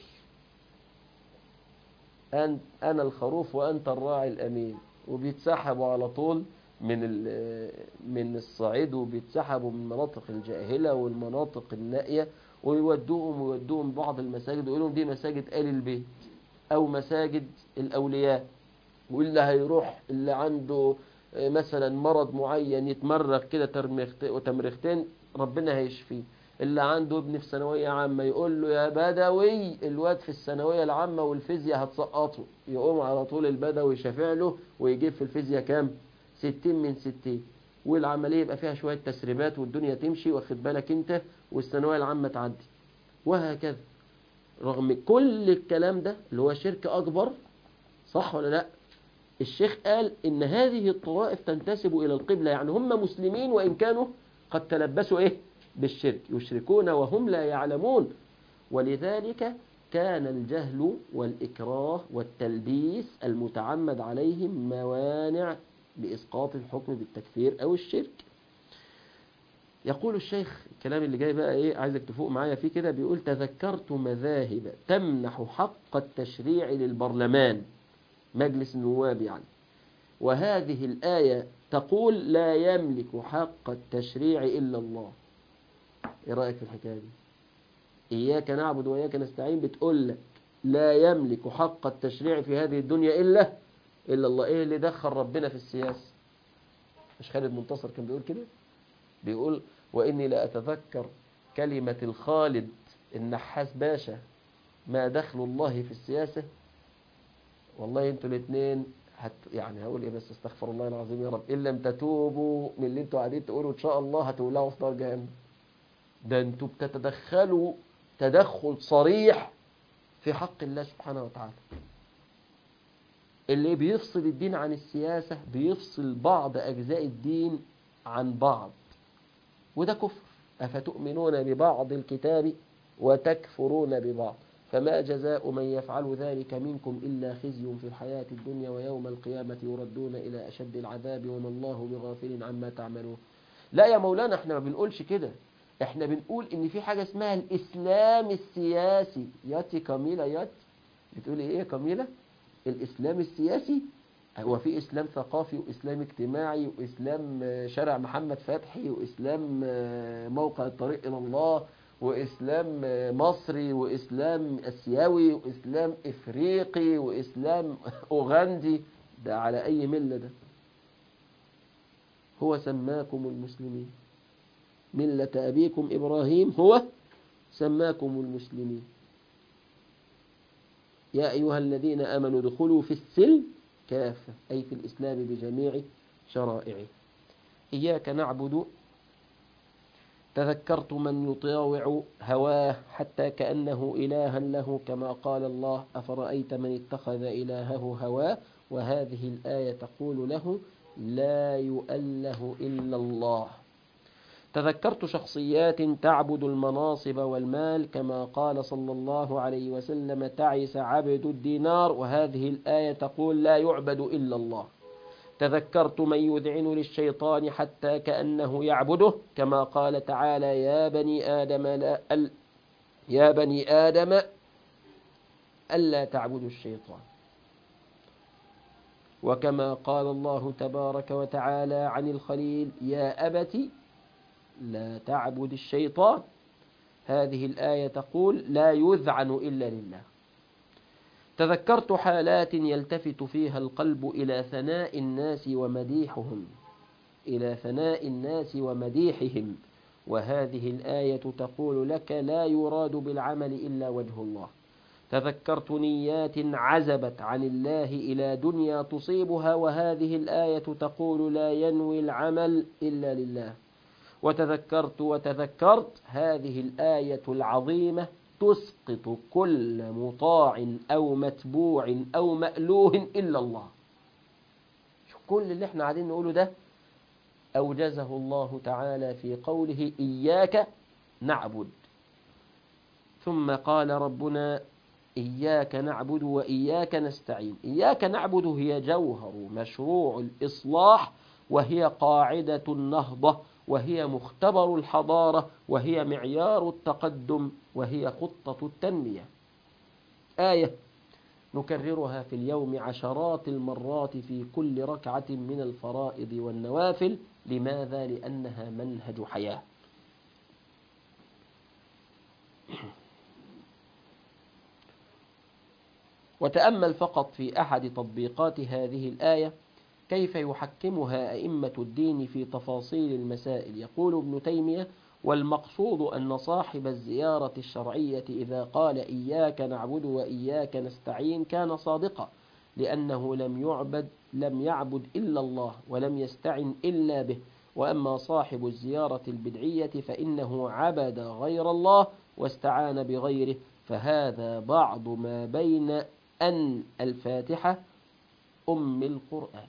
أنا الخروف وأنت الراعي الأمين، وبيتسحبوا على طول من الصعيد، وبيتسحبوا من مناطق الجاهلة والمناطق النائية، ويودوهم بعض المساجد ويقولوا دي مساجد آل البيت أو مساجد الأولياء، واللي هيروح اللي عنده مثلا مرض معين يتمرغ كده تمرغتين ربنا هيشفيه. اللي عنده ابن في ثانوية عامة يقول له يا بدوي الواد في الثانوية العامة والفيزياء هتسقطه، يقوم على طول البدوي شافع له ويجيب في الفيزياء كام؟ 60 من 60، والعملية يبقى فيها شوية تسريبات والدنيا تمشي، واخد بالك انت، والثانوية العامة تعدي، وهكذا. رغم كل الكلام ده اللي هو شرك أكبر، صح ولا لا؟ الشيخ قال إن هذه الطوائف تنتسب إلى القبلة، يعني هم مسلمين وإن كانوا قد تلبسوا إيه؟ بالشرك، يشركون وهم لا يعلمون. ولذلك كان الجهل والإكراه والتلبيس المتعمد عليهم موانع لإسقاط الحكم بالتكفير أو الشرك. يقول الشيخ الكلام اللي جاي بقى ايه، عايزك تفوق معايا فيه كده، بيقول تذكرت مذاهب تمنح حق التشريع للبرلمان، مجلس النواب يعني، وهذه الآية تقول لا يملك حق التشريع إلا الله. ايه رأيك في الحكاية دي؟ إياك نعبد وإياك نستعين بتقول لك لا يملك حق التشريع في هذه الدنيا إلا الله. إيه اللي دخل ربنا في السياسة؟ مش خالد منتصر كان بيقول كده؟ بيقول وإني لا أتذكر كلمة الخالد النحاس باشا ما دخل الله في السياسة. والله انتوا الاثنين يعني هقول ايه بس، استغفر الله العظيم يا رب، ان لم تتوبوا من اللي انتوا قاعدين تقولوا ان شاء الله هتولعوا في نار جهنم. ده انتوا بتتدخلوا تدخل صريح في حق الله سبحانه وتعالى. اللي بيفصل الدين عن السياسة بيفصل بعض أجزاء الدين عن بعض، وده كفر. أفتؤمنون ببعض الكتاب وتكفرون ببعض، فما جزاء من يفعل ذلك منكم إلا خزي في الحياة الدنيا ويوم القيامة يردون إلى أشد العذاب وما الله بغافل عما تعملون. لا يا مولانا، احنا ما بنقولش كده، احنا بنقول ان في حاجة اسمها الإسلام السياسي. ياتي كاميلة ياتي بتقولي ايه يا كاميلة؟ الإسلام السياسي هو في إسلام ثقافي وإسلام اجتماعي وإسلام شارع محمد فتحي وإسلام موقع الطريق إلى الله وإسلام مصري وإسلام أسيوي وإسلام إفريقي وإسلام أوغندي. ده على أي ملة ده؟ هو سماكم المسلمين، ملة أبيكم إبراهيم هو سماكم المسلمين. يا أيها الذين آمنوا ادخلوا في السلم كافة، أي في الإسلام بجميع شرائعه. إياك نعبد تذكرت من يطاوع هواه حتى كأنه إلها له، كما قال الله أفرأيت من اتخذ إلهه هواه، وهذه الآية تقول له لا يؤله إلا الله. تذكرت شخصيات تعبد المناصب والمال، كما قال صلى الله عليه وسلم تعس عبد الدينار، وهذه الآية تقول لا يعبد إلا الله. تذكرت من يذعن للشيطان حتى كأنه يعبده، كما قال تعالى يا بني آدم ألا تعبدوا الشيطان، وكما قال الله تبارك وتعالى عن الخليل يا أبت لا تعبد الشيطان. هذه الآية تقول لا يذعن إلا لله. تذكرت حالات يلتفت فيها القلب إلى ثناء الناس ومديحهم، وهذه الآية تقول لك لا يراد بالعمل إلا وجه الله. تذكرت نيات عزبت عن الله إلى دنيا تصيبها، وهذه الآية تقول لا ينوي العمل إلا لله. وتذكرت هذه الآية العظيمة تسقط كل مطاع أو متبوع أو مألوه إلا الله. شو كل اللي احنا قاعدين نقوله ده أوجزه الله تعالى في قوله إياك نعبد، ثم قال ربنا إياك نعبد وإياك نستعين. إياك نعبد هي جوهر مشروع الإصلاح، وهي قاعدة النهضة، وهي مختبر الحضارة، وهي معيار التقدم، وهي خطة التنمية. آية نكررها في اليوم عشرات المرات في كل ركعة من الفرائض والنوافل. لماذا؟ لأنها منهج حياة. وتأمل فقط في أحد تطبيقات هذه الآية كيف يحكمها أئمة الدين في تفاصيل المسائل. يقول ابن تيمية والمقصود أن صاحب الزيارة الشرعية إذا قال إياك نعبد وإياك نستعين كان صادقا، لأنه لم يعبد إلا الله ولم يستعن إلا به. وأما صاحب الزيارة البدعية فإنه عبد غير الله واستعان بغيره، فهذا بعض ما بين أن الفاتحة أم القرآن.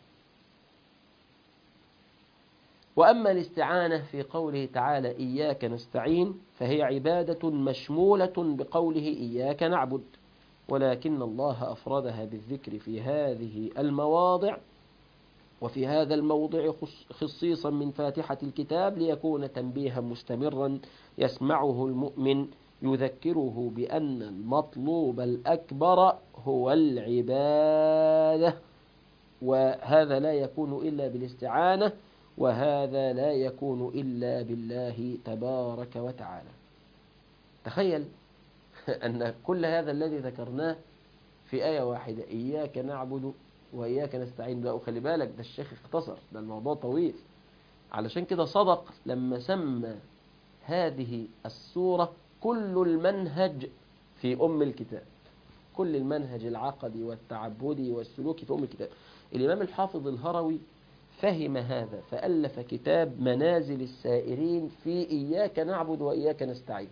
وأما الاستعانة في قوله تعالى إياك نستعين فهي عبادة مشمولة بقوله إياك نعبد، ولكن الله أفردها بالذكر في هذه المواضع وفي هذا الموضع خصيصا من فاتحة الكتاب ليكون تنبيها مستمرا يسمعه المؤمن يذكره بأن المطلوب الأكبر هو العبادة، وهذا لا يكون إلا بالاستعانة، وهذا لا يكون إلا بالله تبارك وتعالى. تخيل أن كل هذا الذي ذكرناه في آية واحدة، إياك نعبد وإياك نستعين بقى. وخلي بالك ده الشيخ اختصر، ده الموضوع طويل، علشان كده صدق لما سمى هذه السورة كل المنهج في أم الكتاب، كل المنهج العقدي والتعبدي والسلوكي في أم الكتاب. الإمام الحافظ الهروي فهم هذا فألف كتاب منازل السائرين في إياك نعبد وإياك نستعين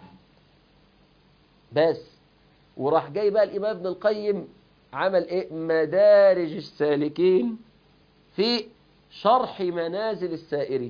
بس. وراح جاي بقى الإمام ابن القيم عمل إيه؟ مدارج السالكين في شرح منازل السائرين.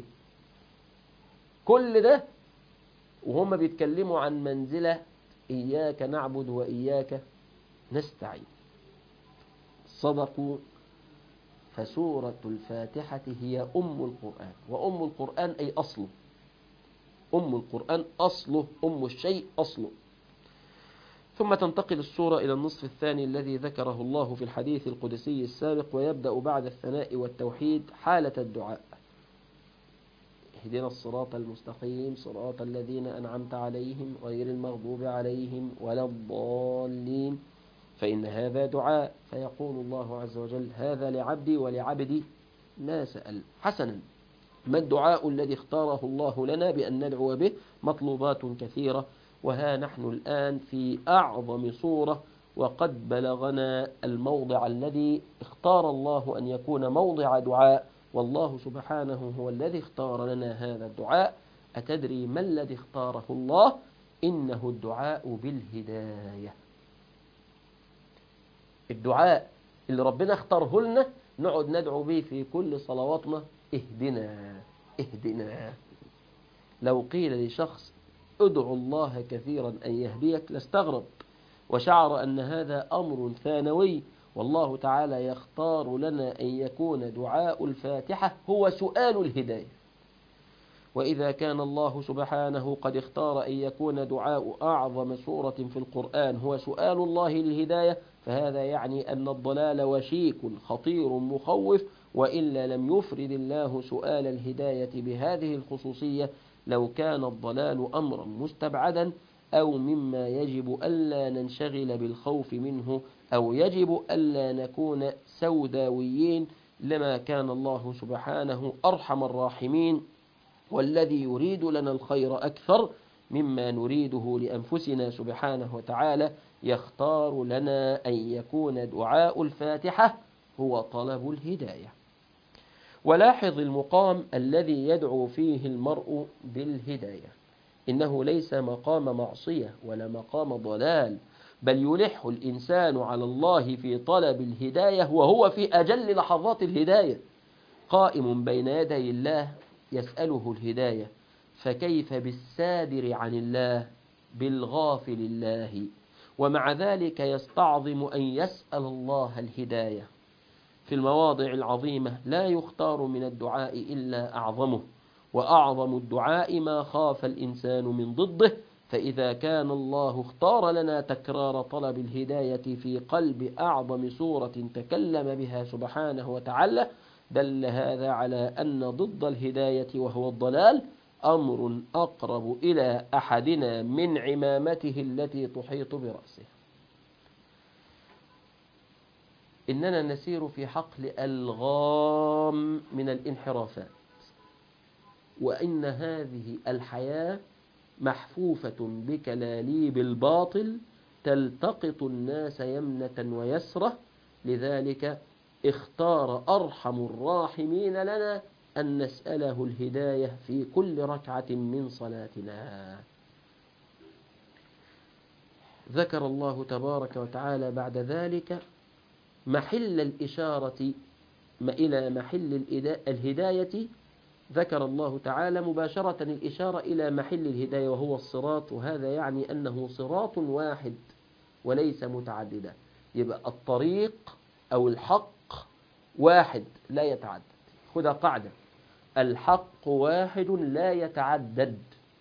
كل ده وهم بيتكلموا عن منزلة إياك نعبد وإياك نستعين. صدقوا. فسورة الفاتحة هي أم القرآن، وأم القرآن أي أصله، أم القرآن أصله، أم الشيء أصله. ثم تنتقل السورة إلى النصف الثاني الذي ذكره الله في الحديث القدسي السابق، ويبدأ بعد الثناء والتوحيد حالة الدعاء. اهدنا الصراط المستقيم صراط الذين أنعمت عليهم غير المغضوب عليهم ولا الضالين، فإن هذا دعاء، فيقول الله عز وجل هذا لعبدي ولعبدي ما سأل. حسنا، ما الدعاء الذي اختاره الله لنا بأن ندعو به؟ مطلوبات كثيرة، وها نحن الآن في أعظم صورة، وقد بلغنا الموضع الذي اختار الله أن يكون موضع دعاء، والله سبحانه هو الذي اختار لنا هذا الدعاء. أتدري ما الذي اختاره الله؟ إنه الدعاء بالهداية. الدعاء اللي ربنا اختاره لنا نقعد ندعو به في كل صلواتنا، اهدنا اهدنا. لو قيل لشخص ادعو الله كثيرا أن يهديك لاستغرب وشعر أن هذا أمر ثانوي، والله تعالى يختار لنا أن يكون دعاء الفاتحة هو سؤال الهداية. وإذا كان الله سبحانه قد اختار أن يكون دعاء أعظم سورة في القرآن هو سؤال الله الهداية، فهذا يعني أن الضلال وشيك خطير مخوف، وإلا لم يفرد الله سؤال الهداية بهذه الخصوصية لو كان الضلال أمرا مستبعدا، أو مما يجب ألا ننشغل بالخوف منه، أو يجب ألا نكون سوداويين، لما كان الله سبحانه أرحم الراحمين، والذي يريد لنا الخير أكثر مما نريده لأنفسنا سبحانه وتعالى، يختار لنا أن يكون دعاء الفاتحة هو طلب الهداية. ولاحظ المقام الذي يدعو فيه المرء بالهداية، إنه ليس مقام معصية ولا مقام ضلال، بل يلح الإنسان على الله في طلب الهداية وهو في أجل لحظات الهداية، قائم بين يدي الله يسأله الهداية، فكيف بالسادر عن الله بالغافل الله؟ ومع ذلك يستعظم أن يسأل الله الهداية. في المواضع العظيمة لا يختار من الدعاء إلا أعظمه، وأعظم الدعاء ما خاف الإنسان من ضده، فإذا كان الله اختار لنا تكرار طلب الهداية في قلب أعظم سورة تكلم بها سبحانه وتعالى، دل هذا على أن ضد الهداية وهو الضلال أمر أقرب إلى أحدنا من عمامته التي تحيط برأسه. إننا نسير في حقل ألغام من الانحرافات، وإن هذه الحياة محفوفة بكلاليب الباطل تلتقط الناس يمنة ويسرة، لذلك اختار أرحم الراحمين لنا أن نسأله الهداية في كل ركعة من صلاتنا. ذكر الله تبارك وتعالى بعد ذلك محل الإشارة إلى محل الهداية. ذكر الله تعالى مباشرة الإشارة إلى محل الهداية وهو الصراط، وهذا يعني أنه صراط واحد وليس متعددا. يبقى الطريق أو الحق واحد لا يتعدد. خذها قاعدة، الحق واحد لا يتعدد.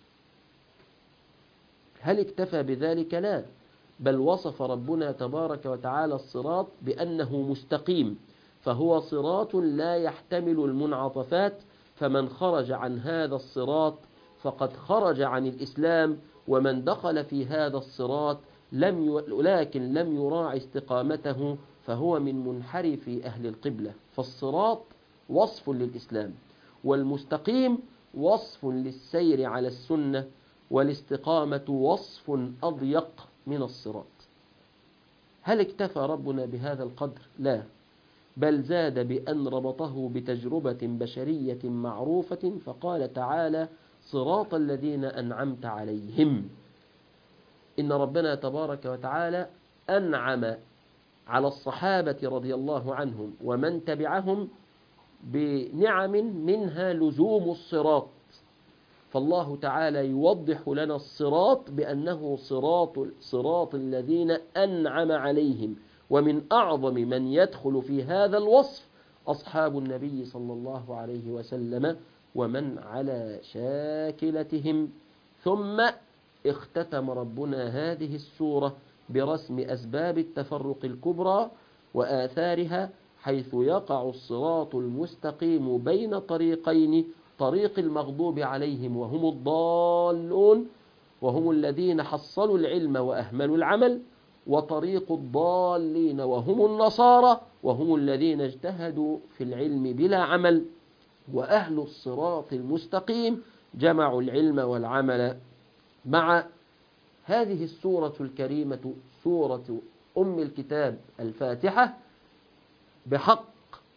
هل اكتفى بذلك؟ لا، بل وصف ربنا تبارك وتعالى الصراط بأنه مستقيم، فهو صراط لا يحتمل المنعطفات، فمن خرج عن هذا الصراط فقد خرج عن الإسلام، ومن دخل في هذا الصراط لكن لم يراعي استقامته فهو من منحرفي أهل القبلة. فالصراط وصف للإسلام، والمستقيم وصف للسير على السنة، والاستقامة وصف أضيق من الصراط. هل اكتفى ربنا بهذا القدر؟ لا، بل زاد بأن ربطه بتجربة بشرية معروفة، فقال تعالى: صراط الذين أنعمت عليهم. إن ربنا تبارك وتعالى أنعم على الصحابة رضي الله عنهم ومن تبعهم بنعم منها لزوم الصراط، فالله تعالى يوضح لنا الصراط بأنه صراط الذين أنعم عليهم، ومن أعظم من يدخل في هذا الوصف أصحاب النبي صلى الله عليه وسلم ومن على شاكلتهم. ثم اختتم ربنا هذه السورة برسم أسباب التفرق الكبرى وآثارها، حيث يقع الصراط المستقيم بين طريقين: طريق المغضوب عليهم وهم الضالون وهم الذين حصلوا العلم وأهملوا العمل، وطريق الضالين وهم النصارى وهم الذين اجتهدوا في العلم بلا عمل. وأهل الصراط المستقيم جمعوا العلم والعمل. مع هذه السورة الكريمة، سورة أم الكتاب الفاتحة، بحق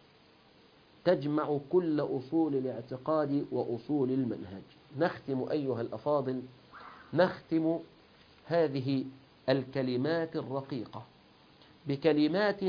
تجمع كل أصول الاعتقاد وأصول المنهج. نختم أيها الأفاضل، نختم هذه الكلمات الرقيقة بكلمات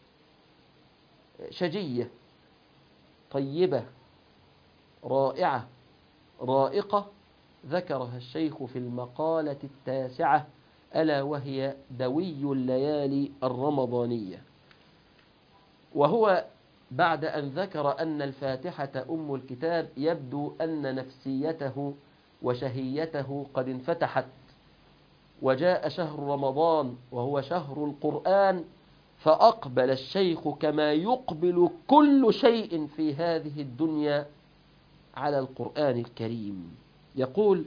شجية طيبة رائعة رائقة ذكرها الشيخ في المقالة 9، ألا وهي دوي الليالي الرمضانية. وهو بعد أن ذكر أن الفاتحة أم الكتاب، يبدو أن نفسيته وشهيته قد انفتحت، وجاء شهر رمضان وهو شهر القرآن، فأقبل الشيخ كما يقبل كل شيء في هذه الدنيا على القرآن الكريم. يقول: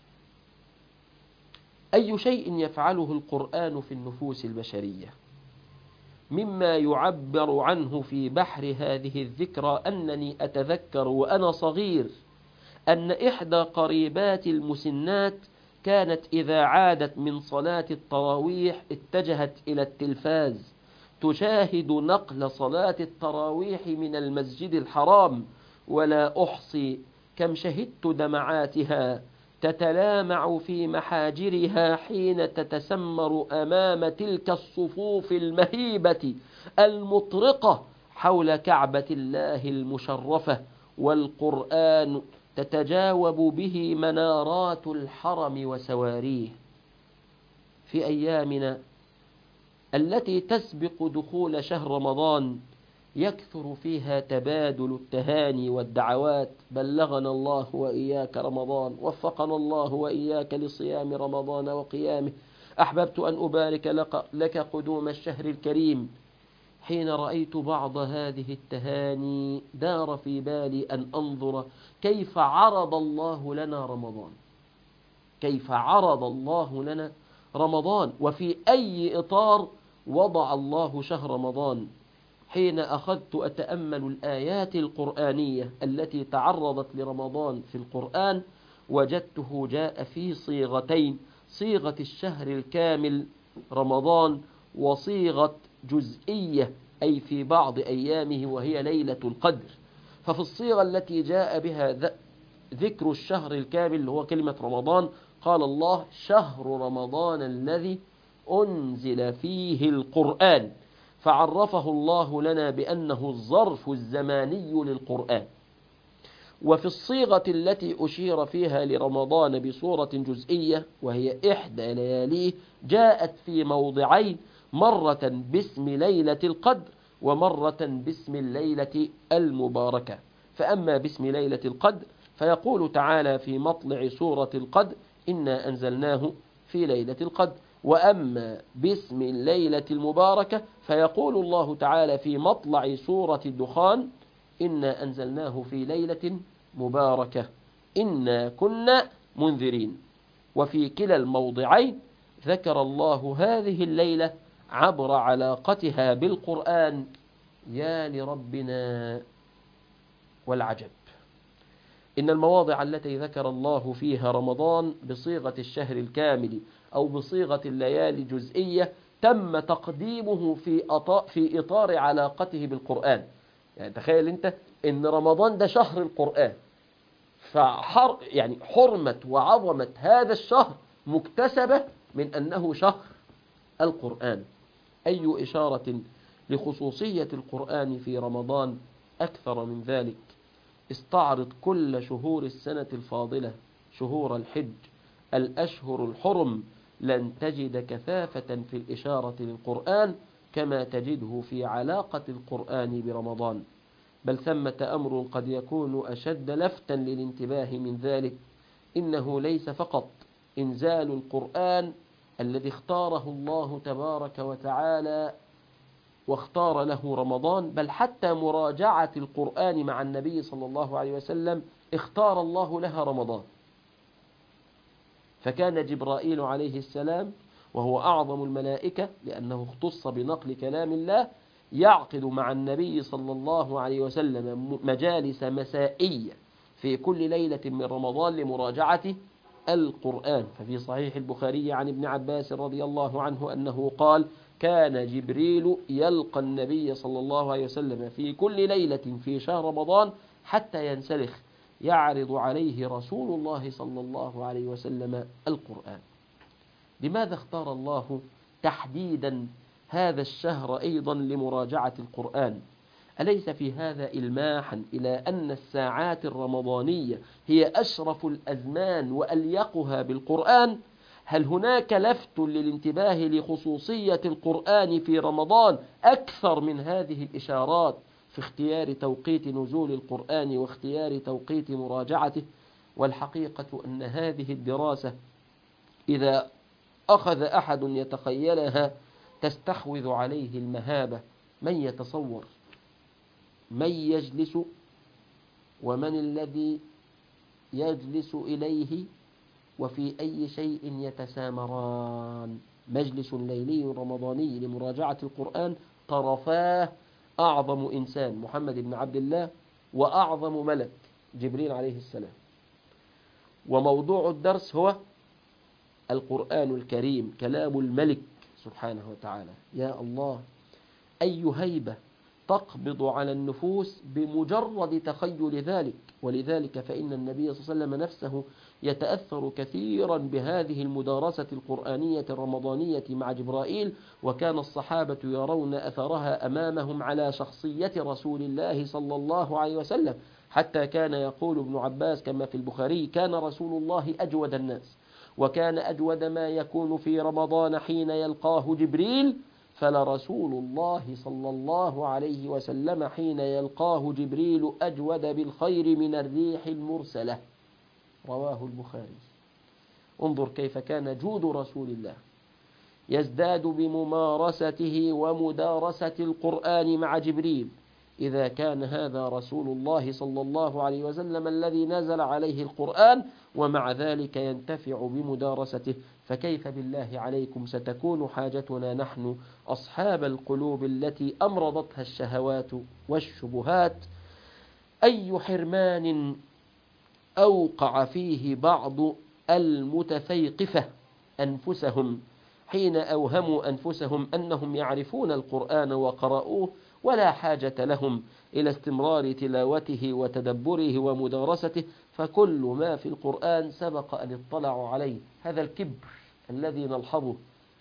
أي شيء يفعله القرآن في النفوس البشرية مما يعبر عنه في بحر هذه الذكرى. أنني أتذكر وأنا صغير أن إحدى قريبات المسنات كانت إذا عادت من صلاة التراويح اتجهت إلى التلفاز تشاهد نقل صلاة التراويح من المسجد الحرام، ولا أحصي كم شهدت دمعاتها تتلامع في محاجرها حين تتسمر أمام تلك الصفوف المهيبة المطرقة حول كعبة الله المشرفة، والقرآن تتجاوب به منارات الحرم وسواريه. في أيامنا التي تسبق دخول شهر رمضان يكثر فيها تبادل التهاني والدعوات: بلغنا الله وإياك رمضان، وفقنا الله وإياك لصيام رمضان وقيامه، أحببت أن أبارك لك قدوم الشهر الكريم. حين رأيت بعض هذه التهاني دار في بالي أن أنظر كيف عرض الله لنا رمضان، كيف عرض الله لنا رمضان، وفي أي إطار وضع الله شهر رمضان. حين أخذت أتأمل الآيات القرآنية التي تعرضت لرمضان في القرآن، وجدته جاء في صيغتين: صيغة الشهر الكامل رمضان، وصيغة جزئية أي في بعض أيامه وهي ليلة القدر. ففي الصيغة التي جاء بها ذكر الشهر الكامل اللي هو كلمة رمضان، قال الله: شهر رمضان الذي أنزل فيه القرآن، فعرفه الله لنا بأنه الظرف الزماني للقرآن. وفي الصيغة التي أشير فيها لرمضان بصورة جزئية وهي 1 لياليه، جاءت في موضعين: مرة باسم ليلة القدر، ومرة باسم الليلة المباركة. فأما باسم ليلة القدر فيقول تعالى في مطلع سورة القدر: إنا أنزلناه في ليلة القدر. وأما باسم الليلة المباركة فيقول الله تعالى في مطلع سورة الدخان: إنا أنزلناه في ليلة مباركة إنا كنا منذرين. وفي كلا الموضعين ذكر الله هذه الليلة عبر علاقتها بالقرآن. يا لربنا والعجب! إن المواضع التي ذكر الله فيها رمضان بصيغة الشهر الكامل أو بصيغة الليالي الجزئية تم تقديمه في إطار علاقته بالقرآن. يعني تخيل أنت إن رمضان ده شهر القرآن، يعني حرمة وعظمة هذا الشهر مكتسبة من أنه شهر القرآن. أي إشارة لخصوصية القرآن في رمضان أكثر من ذلك؟ استعرض كل شهور السنة الفاضلة، شهور الحج، الأشهر الحرم، لن تجد كثافة في الإشارة للقرآن كما تجده في علاقة القرآن برمضان. بل ثمة أمر قد يكون أشد لفتا للانتباه من ذلك: إنه ليس فقط إنزال القرآن الذي اختاره الله تبارك وتعالى واختار له رمضان، بل حتى مراجعة القرآن مع النبي صلى الله عليه وسلم اختار الله لها رمضان. فكان جبرائيل عليه السلام، وهو أعظم الملائكة لأنه اختص بنقل كلام الله، يعقد مع النبي صلى الله عليه وسلم مجالس مسائية في كل ليلة من رمضان لمراجعة القرآن. ففي صحيح البخاري عن ابن عباس رضي الله عنه أنه قال: كان جبريل يلقى النبي صلى الله عليه وسلم في كل ليلة في شهر رمضان حتى ينسلخ، يعرض عليه رسول الله صلى الله عليه وسلم القرآن. لماذا اختار الله تحديدا هذا الشهر أيضا لمراجعة القرآن؟ أليس في هذا إلماحا إلى أن الساعات الرمضانية هي أشرف الأزمان وأليقها بالقرآن؟ هل هناك لفت للانتباه لخصوصية القرآن في رمضان أكثر من هذه الإشارات في اختيار توقيت نزول القرآن واختيار توقيت مراجعته؟ والحقيقة أن هذه الدراسة إذا أخذ أحد يتخيلها تستحوذ عليه المهابة. من يتصور من يجلس ومن الذي يجلس إليه وفي أي شيء يتسامران؟ مجلس ليلي رمضاني لمراجعة القرآن طرفاه أعظم إنسان محمد بن عبد الله وأعظم ملك جبريل عليه السلام. وموضوع الدرس هو القرآن الكريم كلام الملك سبحانه وتعالى. يا الله، أي هيبة تقبض على النفوس بمجرد تخيل ذلك. ولذلك فإن النبي صلى الله عليه وسلم نفسه يتأثر كثيرا بهذه المدارسة القرآنية الرمضانية مع جبرائيل، وكان الصحابة يرون أثرها أمامهم على شخصية رسول الله صلى الله عليه وسلم، حتى كان يقول ابن عباس كما في البخاري: كان رسول الله أجود الناس، وكان أجود ما يكون في رمضان حين يلقاه جبريل، فلرسول الله صلى الله عليه وسلم حين يلقاه جبريل أجود بالخير من الريح المرسلة. رواه البخاري. انظر كيف كان جود رسول الله يزداد بممارسته ومدارسة القرآن مع جبريل. إذا كان هذا رسول الله صلى الله عليه وسلم الذي نزل عليه القرآن ومع ذلك ينتفع بمدارسته، فكيف بالله عليكم ستكون حاجتنا نحن أصحاب القلوب التي أمرضتها الشهوات والشبهات؟ أي حرمان أوقع فيه بعض المتثيقفة أنفسهم حين أوهموا أنفسهم أنهم يعرفون القرآن وقرأوه ولا حاجة لهم إلى استمرار تلاوته وتدبره ومدارسته، فكل ما في القرآن سبق أن اطلعوا عليه. هذا الكبر الذي نلحظه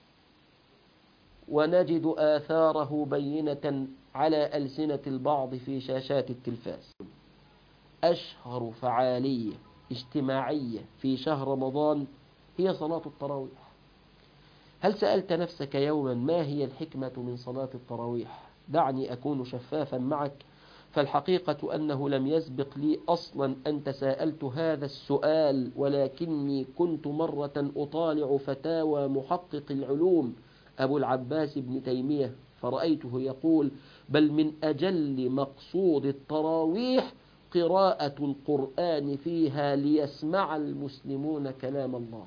ونجد آثاره بينة على ألسنة البعض في شاشات التلفاز. أشهر فعالية اجتماعية في شهر رمضان هي صلاة التراويح. هل سألت نفسك يوما ما هي الحكمة من صلاة التراويح؟ دعني أكون شفافا معك. فالحقيقة أنه لم يسبق لي أصلا أن تساءلت هذا السؤال، ولكني كنت مرة أطالع فتاوى محقق العلوم أبو العباس بن تيمية، فرأيته يقول: بل من أجل مقصود التراويح قراءة القرآن فيها ليسمع المسلمون كلام الله.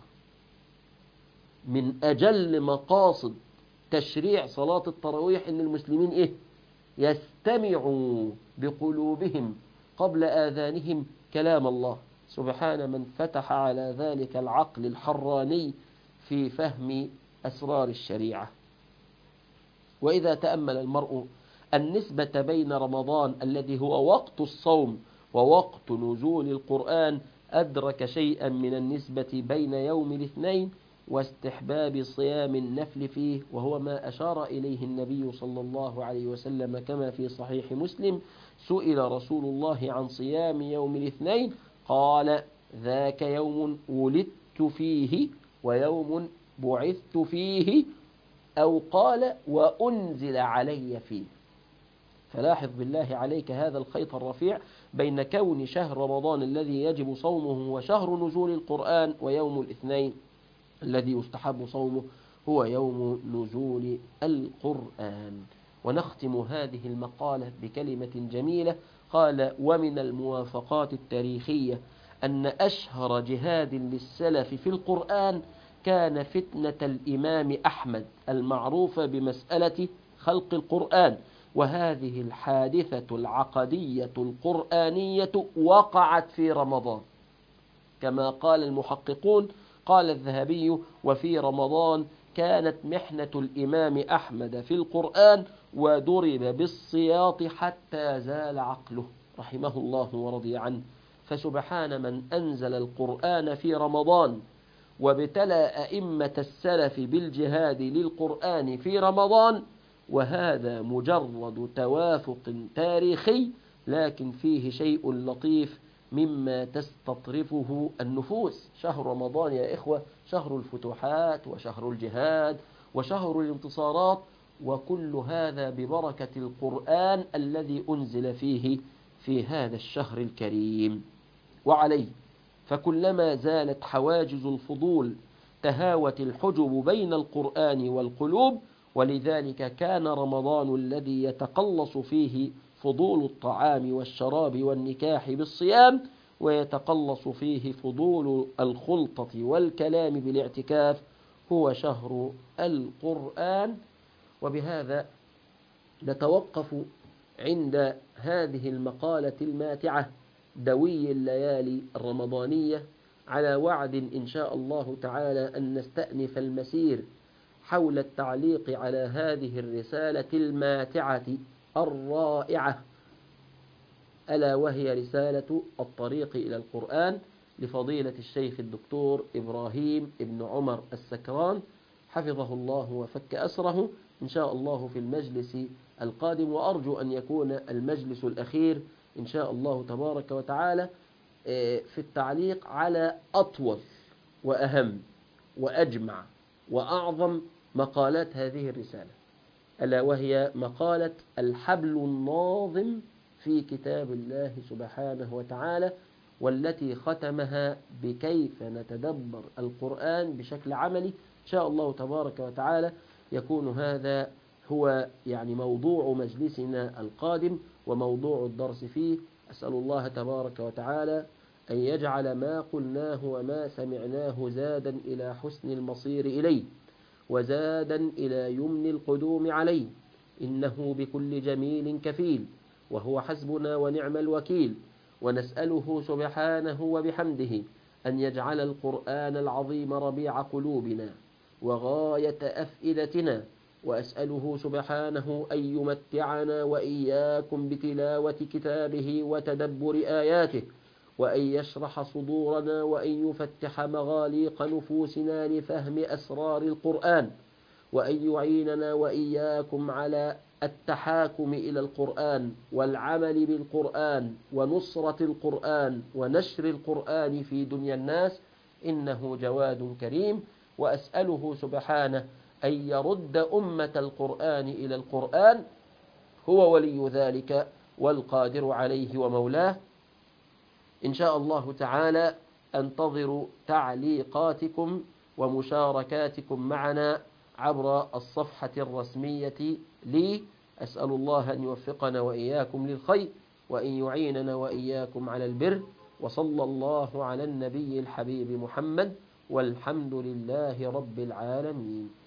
من أجل مقاصد تشريع صلاة التراويح إن المسلمين يستمعوا بقلوبهم قبل آذانهم كلام الله. سبحان من فتح على ذلك العقل الحراني في فهم أسرار الشريعة. وإذا تأمل المرء النسبة بين رمضان الذي هو وقت الصوم ووقت نزول القرآن أدرك شيئا من النسبة بين يوم الاثنين واستحباب صيام النفل فيه، وهو ما أشار إليه النبي صلى الله عليه وسلم كما في صحيح مسلم: سئل رسول الله عن صيام يوم الاثنين قال: ذاك يوم ولدت فيه ويوم بعثت فيه، أو قال: وأنزل علي فيه. فلاحظ بالله عليك هذا الخيط الرفيع بين كون شهر رمضان الذي يجب صومه وشهر نزول القرآن، ويوم الاثنين الذي يستحب صومه هو يوم نزول القرآن. ونختم هذه المقالة بكلمة جميلة. قال: ومن الموافقات التاريخية أن أشهر جهاد للسلف في القرآن كان فتنة الإمام أحمد المعروفة بمسألة خلق القرآن، وهذه الحادثة العقدية القرآنية وقعت في رمضان كما قال المحققون. قال الذهبي: وفي رمضان كانت محنة الإمام أحمد في القرآن وضرب بالسياط حتى زال عقله رحمه الله ورضي عنه. فسبحان من أنزل القرآن في رمضان وابتلى أئمة السلف بالجهاد للقرآن في رمضان، وهذا مجرد توافق تاريخي لكن فيه شيء لطيف مما تستطرفه النفوس. شهر رمضان يا إخوة شهر الفتوحات وشهر الجهاد وشهر الانتصارات، وكل هذا ببركة القرآن الذي أنزل فيه في هذا الشهر الكريم. وعليه فكلما زالت حواجز الفضول تهاوت الحجب بين القرآن والقلوب، ولذلك كان رمضان الذي يتقلص فيه فضول الطعام والشراب والنكاح بالصيام، ويتقلص فيه فضول الخلطة والكلام بالاعتكاف، هو شهر القرآن. وبهذا نتوقف عند هذه المقالة الماتعة دوي الليالي الرمضانية، على وعد إن شاء الله تعالى أن نستأنف المسير حول التعليق على هذه الرسالة الماتعة الرائعة، ألا وهي رسالة الطريق إلى القرآن لفضيلة الشيخ الدكتور إبراهيم ابن عمر السكران حفظه الله وفك أسره، إن شاء الله في المجلس القادم. وأرجو أن يكون المجلس الأخير إن شاء الله تبارك وتعالى في التعليق على أطول وأهم وأجمع وأعظم مقالات هذه الرسالة، ألا وهي مقالة الحبل الناظم في كتاب الله سبحانه وتعالى، والتي ختمها بكيف نتدبر القرآن بشكل عملي. إن شاء الله تبارك وتعالى يكون هذا هو موضوع مجلسنا القادم وموضوع الدرس فيه. أسأل الله تبارك وتعالى أن يجعل ما قلناه وما سمعناه زادا إلى حسن المصير إليه وزادا إلى يمن القدوم عليه، إنه بكل جميل كفيل وهو حسبنا ونعم الوكيل. ونسأله سبحانه وبحمده أن يجعل القرآن العظيم ربيع قلوبنا وغاية أفئدتنا، وأسأله سبحانه أن يمتعنا وإياكم بتلاوة كتابه وتدبر آياته، وأن يشرح صدورنا وأن يفتح مغاليق نفوسنا لفهم أسرار القرآن، وأن يعيننا وإياكم على التحاكم إلى القرآن والعمل بالقرآن ونصرة القرآن ونشر القرآن في دنيا الناس، إنه جواد كريم. وأسأله سبحانه أن يرد أمة القرآن إلى القرآن هو ولي ذلك والقادر عليه ومولاه. إن شاء الله تعالى أنتظر تعليقاتكم ومشاركاتكم معنا عبر الصفحة الرسمية لي. أسأل الله أن يوفقنا وإياكم للخير وأن يعيننا وإياكم على البر، وصلى الله على النبي الحبيب محمد، والحمد لله رب العالمين.